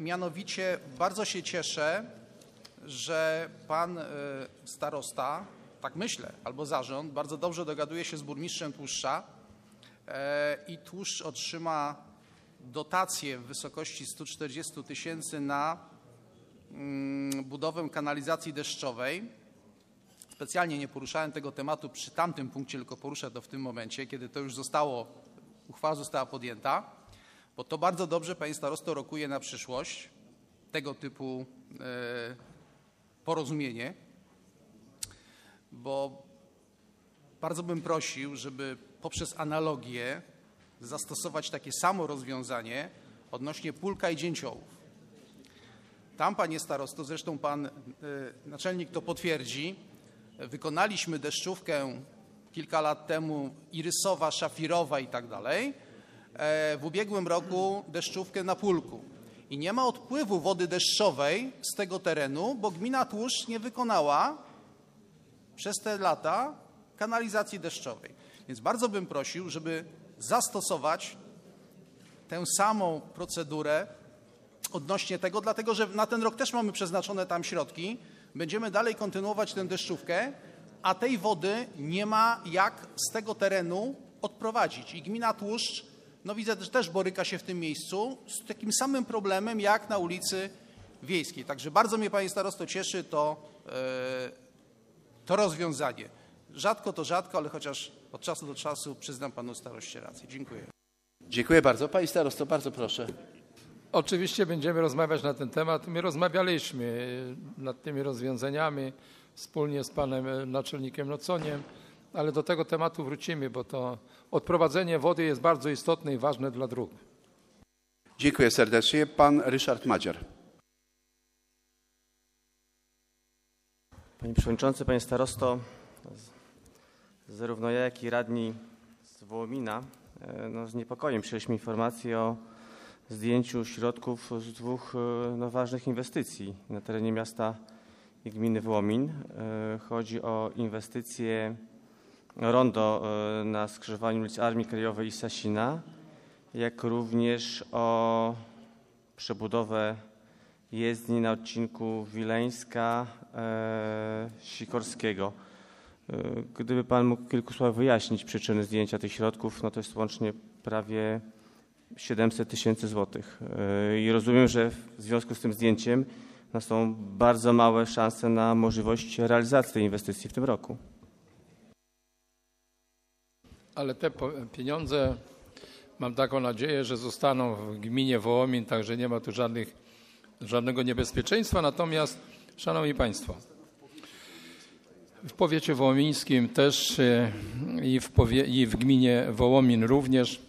mianowicie bardzo się cieszę, że Pan starosta tak myślę, albo zarząd bardzo dobrze dogaduje się z burmistrzem Tłuszcza e, i Tłuszcz otrzyma dotację w wysokości stu czterdziestu tysięcy na mm, budowę kanalizacji deszczowej. Specjalnie nie poruszałem tego tematu przy tamtym punkcie, tylko poruszę to w tym momencie, kiedy to już zostało, uchwała została podjęta, bo to bardzo dobrze, panie starosto, rokuje na przyszłość tego typu e, porozumienie, bo bardzo bym prosił, żeby poprzez analogię zastosować takie samo rozwiązanie odnośnie Pólka i Dzięciołów. Tam, panie starosto, zresztą pan y, naczelnik to potwierdzi, wykonaliśmy deszczówkę kilka lat temu irysowa, szafirowa i tak dalej. E, w ubiegłym roku deszczówkę na Pólku. I nie ma odpływu wody deszczowej z tego terenu, bo gmina Tłuszcz nie wykonała przez te lata kanalizacji deszczowej. Więc bardzo bym prosił, żeby zastosować tę samą procedurę odnośnie tego, dlatego że na ten rok też mamy przeznaczone tam środki. Będziemy dalej kontynuować tę deszczówkę, a tej wody nie ma jak z tego terenu odprowadzić. I gmina Tłuszcz, no widzę, że też boryka się w tym miejscu z takim samym problemem jak na ulicy Wiejskiej. Także bardzo mnie, panie starosto, cieszy to, yy, to rozwiązanie. Rzadko to rzadko, ale chociaż od czasu do czasu przyznam panu staroście rację. Dziękuję. Dziękuję bardzo. Panie starosto, bardzo proszę. Oczywiście będziemy rozmawiać na ten temat. My rozmawialiśmy nad tymi rozwiązaniami wspólnie z panem naczelnikiem Noconiem, ale do tego tematu wrócimy, bo to odprowadzenie wody jest bardzo istotne i ważne dla dróg. Dziękuję serdecznie. Pan Ryszard Madziar. Panie Przewodniczący, Panie Starosto, zarówno ja, jak i radni z Wołomina no, z niepokojem przyjęliśmy informację o zdjęciu środków z dwóch no, ważnych inwestycji na terenie miasta i gminy Wołomin. Chodzi o inwestycję rondo na skrzyżowaniu ulic Armii Krajowej i Sasina, jak również o przebudowę jezdni na odcinku Wileńska-Sikorskiego. Gdyby Pan mógł w kilku słowach wyjaśnić przyczyny zdjęcia tych środków, no to jest łącznie prawie siedemset tysięcy złotych. I rozumiem, że w związku z tym zdjęciem no są bardzo małe szanse na możliwość realizacji tej inwestycji w tym roku. Ale te pieniądze, mam taką nadzieję, że zostaną w gminie Wołomin, także nie ma tu żadnych, żadnego niebezpieczeństwa. Natomiast, szanowni państwo, w powiecie wołomińskim też i w, powie, i w gminie Wołomin również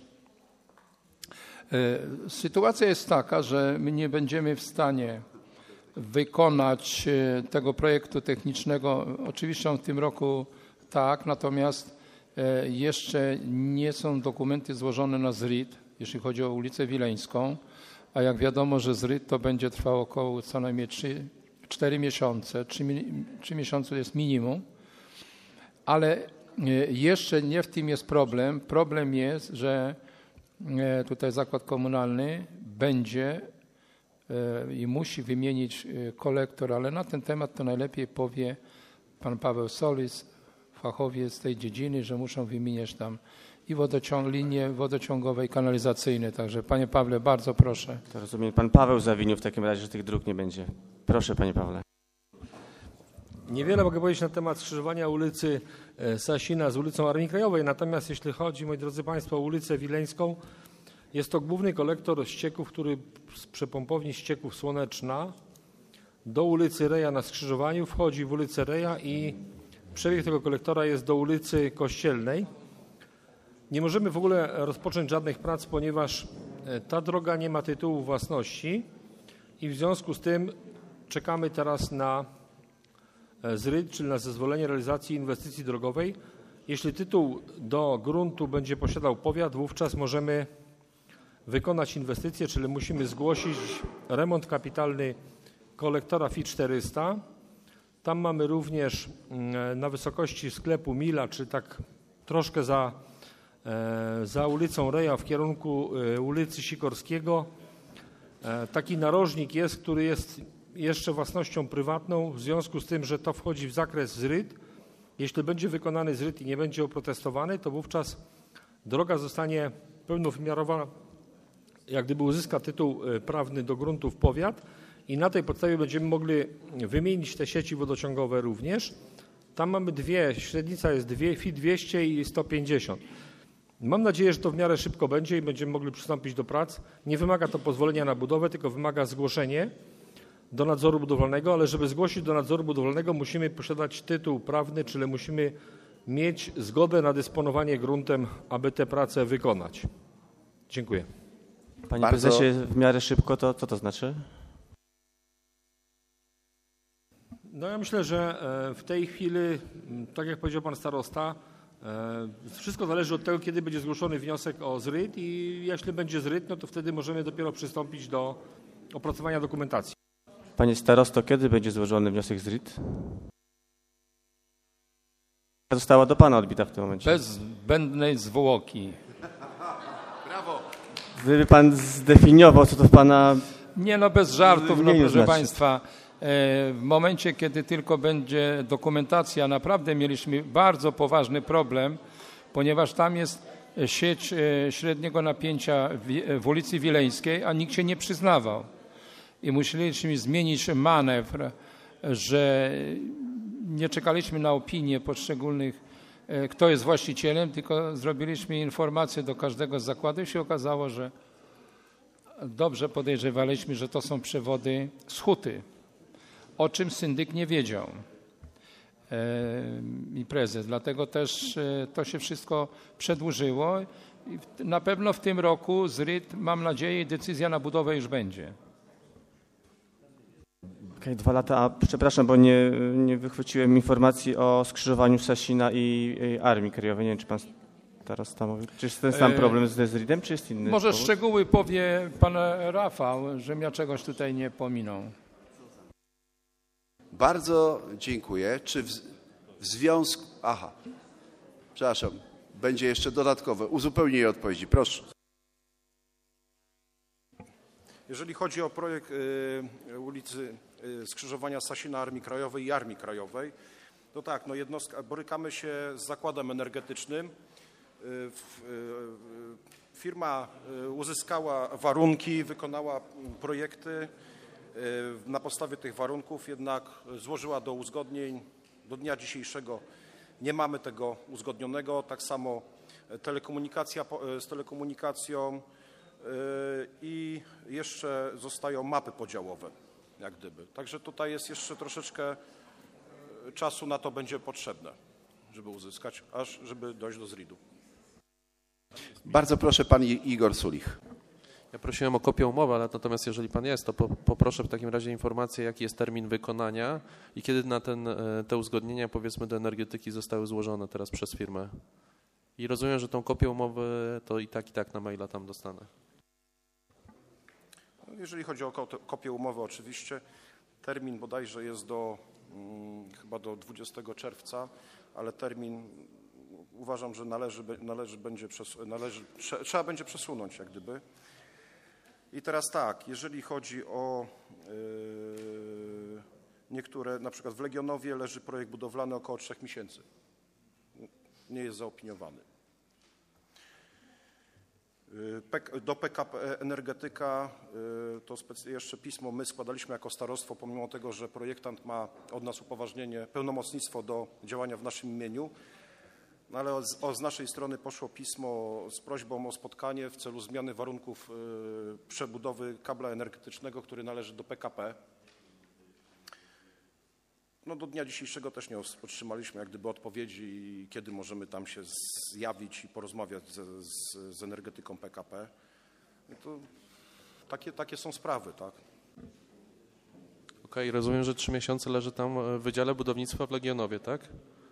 sytuacja jest taka, że my nie będziemy w stanie wykonać tego projektu technicznego. Oczywiście w tym roku tak, natomiast jeszcze nie są dokumenty złożone na Z R I T, jeśli chodzi o ulicę Wileńską, a jak wiadomo, że Z R I T to będzie trwało około co najmniej trzy cztery miesiące, trzy miesiące jest minimum, ale jeszcze nie w tym jest problem. Problem jest, że tutaj zakład komunalny będzie i musi wymienić kolektor, ale na ten temat to najlepiej powie pan Paweł Solis, fachowiec z tej dziedziny, że muszą wymieniać tam i wodociąg, linie wodociągowe i kanalizacyjne. Także panie Pawle, bardzo proszę. To rozumiem, pan Paweł zawinił w takim razie, że tych dróg nie będzie. Proszę, panie Pawle. Niewiele mogę powiedzieć na temat skrzyżowania ulicy Sasina z ulicą Armii Krajowej, natomiast jeśli chodzi, moi drodzy państwo, o ulicę Wileńską, jest to główny kolektor ścieków, który z przepompowni ścieków Słoneczna do ulicy Reja na skrzyżowaniu wchodzi w ulicę Reja i przebieg tego kolektora jest do ulicy Kościelnej. Nie możemy w ogóle rozpocząć żadnych prac, ponieważ ta droga nie ma tytułu własności i w związku z tym czekamy teraz na Z R I T, czyli na zezwolenie realizacji inwestycji drogowej. Jeśli tytuł do gruntu będzie posiadał powiat, wówczas możemy wykonać inwestycję, czyli musimy zgłosić remont kapitalny kolektora F I czterysta. Tam mamy również na wysokości sklepu Mila, czy tak troszkę za, za ulicą Reja w kierunku ulicy Sikorskiego. Taki narożnik jest, który jest jeszcze własnością prywatną, w związku z tym, że to wchodzi w zakres Z R I T, Jeśli będzie wykonany zryt i nie będzie oprotestowany, to wówczas droga zostanie pełnowymiarowa, jak gdyby uzyska tytuł prawny do gruntów powiat i na tej podstawie będziemy mogli wymienić te sieci wodociągowe również. Tam mamy dwie, średnica jest dwie, F I dwieście i sto pięćdziesiąt. Mam nadzieję, że to w miarę szybko będzie i będziemy mogli przystąpić do prac. Nie wymaga to pozwolenia na budowę, tylko wymaga zgłoszenie do nadzoru budowlanego, ale żeby zgłosić do nadzoru budowlanego, musimy posiadać tytuł prawny, czyli musimy mieć zgodę na dysponowanie gruntem, aby te prace wykonać. Dziękuję. Panie Bardzo... prezesie, w miarę szybko to co to znaczy? No ja myślę, że w tej chwili, tak jak powiedział pan starosta, wszystko zależy od tego, kiedy będzie zgłoszony wniosek o zryt i jeśli będzie zryt, no to wtedy możemy dopiero przystąpić do opracowania dokumentacji. Panie starosto, kiedy będzie złożony wniosek z R I T? Została do pana odbita w tym momencie. Bez zbędnej zwłoki. Brawo. Gdyby pan zdefiniował, co to w pana... Nie no, bez żartów, no proszę znaczy. państwa. W momencie, kiedy tylko będzie dokumentacja, naprawdę mieliśmy bardzo poważny problem, ponieważ tam jest sieć średniego napięcia w ulicy Wileńskiej, a nikt się nie przyznawał. I musieliśmy zmienić manewr, że nie czekaliśmy na opinię poszczególnych, kto jest właścicielem, tylko zrobiliśmy informację do każdego z zakładu i się okazało, że dobrze podejrzewaliśmy, że to są przewody z huty, o czym syndyk nie wiedział i prezes. Dlatego też to się wszystko przedłużyło. I na pewno w tym roku z R I T, mam nadzieję, decyzja na budowę już będzie. Okay, dwa lata, a przepraszam, bo nie, nie wychwyciłem informacji o skrzyżowaniu Sasina i, i Armii Krajowej. Nie wiem, czy pan starosta mówi. Czy jest ten sam problem z R I T-em, czy jest inny? Może powód? szczegóły powie pan Rafał, żebym ja czegoś tutaj nie pominął. Bardzo dziękuję. Czy w, w związku... Aha, przepraszam, będzie jeszcze dodatkowe uzupełnienie odpowiedzi. Proszę. Jeżeli chodzi o projekt y, ulicy y, skrzyżowania Sasina Armii Krajowej i Armii Krajowej, to tak, no jednostka, borykamy się z zakładem energetycznym. Y, w, y, firma y, uzyskała warunki, wykonała projekty. Y, na podstawie tych warunków jednak złożyła do uzgodnień. Do dnia dzisiejszego nie mamy tego uzgodnionego. Tak samo telekomunikacja z telekomunikacją. I jeszcze zostają mapy podziałowe, jak gdyby. Także tutaj jest jeszcze troszeczkę czasu na to będzie potrzebne, żeby uzyskać, aż żeby dojść do Z R I D-u. Bardzo proszę, pan Igor Sulich. Ja prosiłem o kopię umowy, ale natomiast jeżeli pan jest, to po, poproszę w takim razie informację, jaki jest termin wykonania i kiedy na ten, te uzgodnienia, powiedzmy, do energetyki zostały złożone teraz przez firmę. I rozumiem, że tą kopię umowy to i tak, i tak na maila tam dostanę. Jeżeli chodzi o kopię umowy, oczywiście termin bodajże jest do hmm, chyba do dwudziestego czerwca, ale termin uważam, że należy, należy będzie przes, należy, trzeba będzie przesunąć jak gdyby. I teraz tak, jeżeli chodzi o yy, niektóre, na przykład w Legionowie leży projekt budowlany około trzech miesięcy. Nie jest zaopiniowany. Do P K P Energetyka to jeszcze pismo my składaliśmy jako starostwo, pomimo tego, że projektant ma od nas upoważnienie, pełnomocnictwo do działania w naszym imieniu, no ale z, o, z naszej strony poszło pismo z prośbą o spotkanie w celu zmiany warunków y, przebudowy kabla energetycznego, który należy do P K P. No do dnia dzisiejszego też nie otrzymaliśmy jak gdyby odpowiedzi, kiedy możemy tam się zjawić i porozmawiać z, z, z energetyką P K P. No to takie, takie są sprawy, tak? Okej, okay, rozumiem, że trzy miesiące leży tam w Wydziale Budownictwa w Legionowie, tak?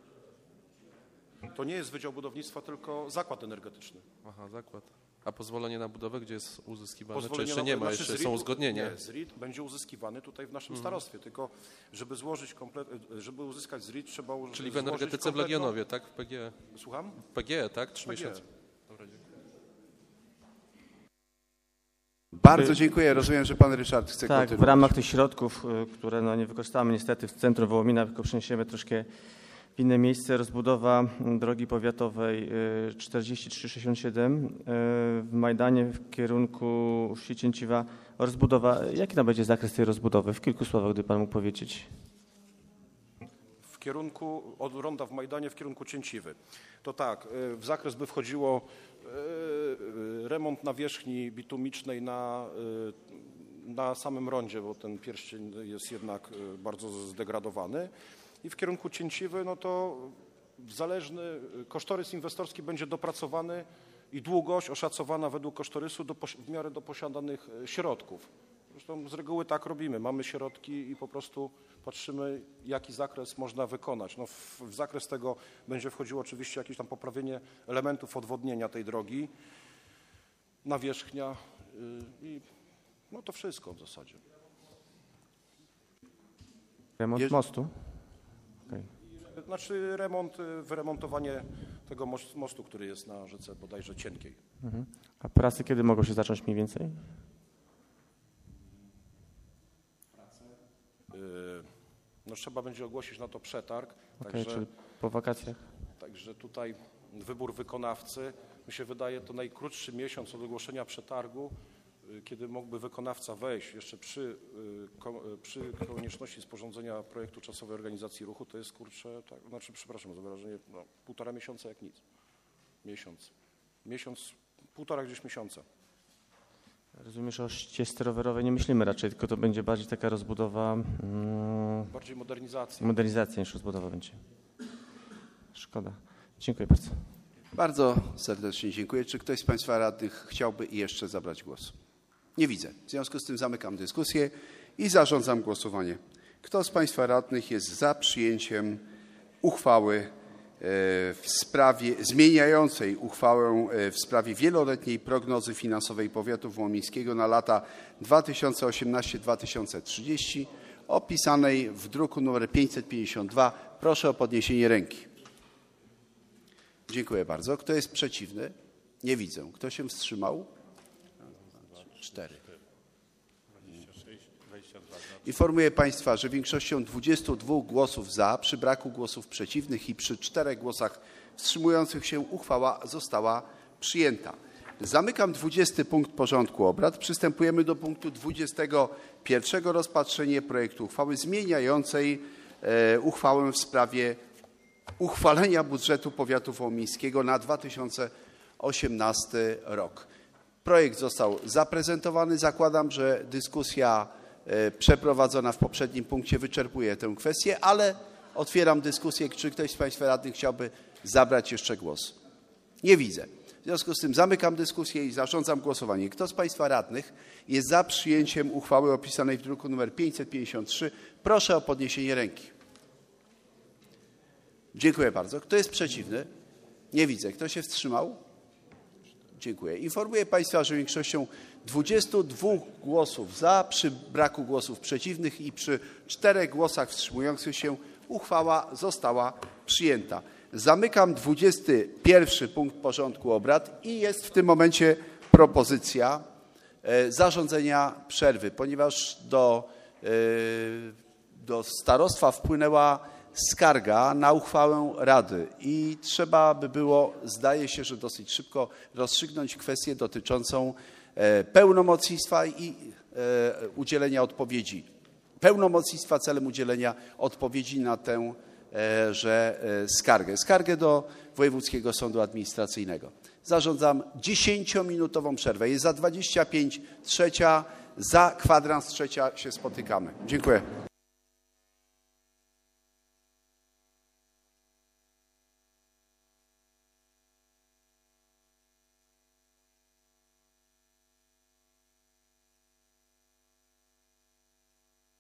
To nie jest Wydział Budownictwa, tylko zakład energetyczny. Aha, zakład. A pozwolenie na budowę gdzie jest uzyskiwane? Pozwolenie Czy jeszcze na, nie ma? znaczy Jeszcze są uzgodnienia? Nie, Z R I D będzie uzyskiwany tutaj w naszym Mhm. starostwie, tylko żeby złożyć komplet, żeby uzyskać Z R I D trzeba użyć. Czyli w energetyce w Legionowie, tak? W P G E. Słucham? W P G E, tak? Trzy P G E. miesiące. Dobra, dziękuję. Bardzo dziękuję. Rozumiem, że pan Ryszard chce Tak, kontynuować. w ramach tych środków, które no nie wykorzystamy niestety w centrum Wołomina, tylko przeniesiemy troszkę W inne miejsce rozbudowa drogi powiatowej czterdzieści trzy sześćdziesiąt siedem w Majdanie w kierunku wsi Cięciwa. Rozbudowa, jaki tam będzie zakres tej rozbudowy? W kilku słowach, gdyby pan mógł powiedzieć. W kierunku, od ronda w Majdanie w kierunku Cięciwy. To tak, w zakres by wchodziło remont nawierzchni bitumicznej na, na samym rondzie, bo ten pierścień jest jednak bardzo zdegradowany. I w kierunku Cięciwy, no to zależny kosztorys inwestorski będzie dopracowany i długość oszacowana według kosztorysu do, w miarę do posiadanych środków. Zresztą z reguły tak robimy. Mamy środki i po prostu patrzymy, jaki zakres można wykonać. No w, w zakres tego będzie wchodziło oczywiście jakieś tam poprawienie elementów odwodnienia tej drogi, nawierzchnia yy, i no to wszystko w zasadzie. Remont Jest... mostu? Okay. Znaczy remont, wyremontowanie tego mostu, który jest na rzece bodajże Cienkiej. Mhm. A prace kiedy mogą się zacząć mniej więcej? No trzeba będzie ogłosić na to przetarg. Okay, także, czyli po wakacjach? Także tutaj wybór wykonawcy, mi się wydaje, to najkrótszy miesiąc od ogłoszenia przetargu, kiedy mógłby wykonawca wejść jeszcze przy, przy konieczności sporządzenia projektu czasowej organizacji ruchu, to jest kurczę, tak, znaczy przepraszam za wyrażenie, no, półtora miesiąca jak nic. Miesiąc. Miesiąc, półtora gdzieś miesiąca. Rozumiem, że o ścieżce rowerowej nie myślimy raczej, tylko to będzie bardziej taka rozbudowa... Hmm, bardziej modernizacja. Modernizacja niż rozbudowa będzie. Szkoda. Dziękuję bardzo. Bardzo serdecznie dziękuję. Czy ktoś z Państwa radnych chciałby jeszcze zabrać głos? Nie widzę. W związku z tym zamykam dyskusję i zarządzam głosowanie. Kto z Państwa radnych jest za przyjęciem uchwały w sprawie zmieniającej uchwałę w sprawie wieloletniej prognozy finansowej powiatu wołomińskiego na lata dwa tysiące osiemnasty do dwa tysiące trzydziestego opisanej w druku nr pięćset pięćdziesiąt dwa? Proszę o podniesienie ręki. Dziękuję bardzo. Kto jest przeciwny? Nie widzę. Kto się wstrzymał? Cztery. Informuję Państwa, że większością dwudziestu dwóch głosów za, przy braku głosów przeciwnych i przy czterech głosach wstrzymujących się uchwała została przyjęta. Zamykam dwudziesty punkt porządku obrad. Przystępujemy do punktu dwudziestego pierwszego. Rozpatrzenie projektu uchwały zmieniającej e, uchwałę w sprawie uchwalenia budżetu powiatu wołomińskiego na dwa tysiące osiemnasty rok. Projekt został zaprezentowany. Zakładam, że dyskusja przeprowadzona w poprzednim punkcie wyczerpuje tę kwestię, ale otwieram dyskusję. Czy ktoś z Państwa radnych chciałby zabrać jeszcze głos? Nie widzę. W związku z tym zamykam dyskusję i zarządzam głosowanie. Kto z Państwa radnych jest za przyjęciem uchwały opisanej w druku nr pięćset pięćdziesiąt trzy? Proszę o podniesienie ręki. Dziękuję bardzo. Kto jest przeciwny? Nie widzę. Kto się wstrzymał? Dziękuję. Informuję Państwa, że większością dwudziestu dwóch głosów za, przy braku głosów przeciwnych i przy czterech głosach wstrzymujących się uchwała została przyjęta. Zamykam dwudziesty pierwszy punkt porządku obrad i jest w tym momencie propozycja zarządzenia przerwy, ponieważ do, do starostwa wpłynęła skarga na uchwałę Rady i trzeba by było, zdaje się, że dosyć szybko rozstrzygnąć kwestię dotyczącą pełnomocnictwa i udzielenia odpowiedzi. Pełnomocnictwa celem udzielenia odpowiedzi na tę że skargę. Skargę do Wojewódzkiego Sądu Administracyjnego. Zarządzam dziesięciominutową przerwę. Jest za dwadzieścia pięć, trzecia, za kwadrans trzecia się spotykamy. Dziękuję.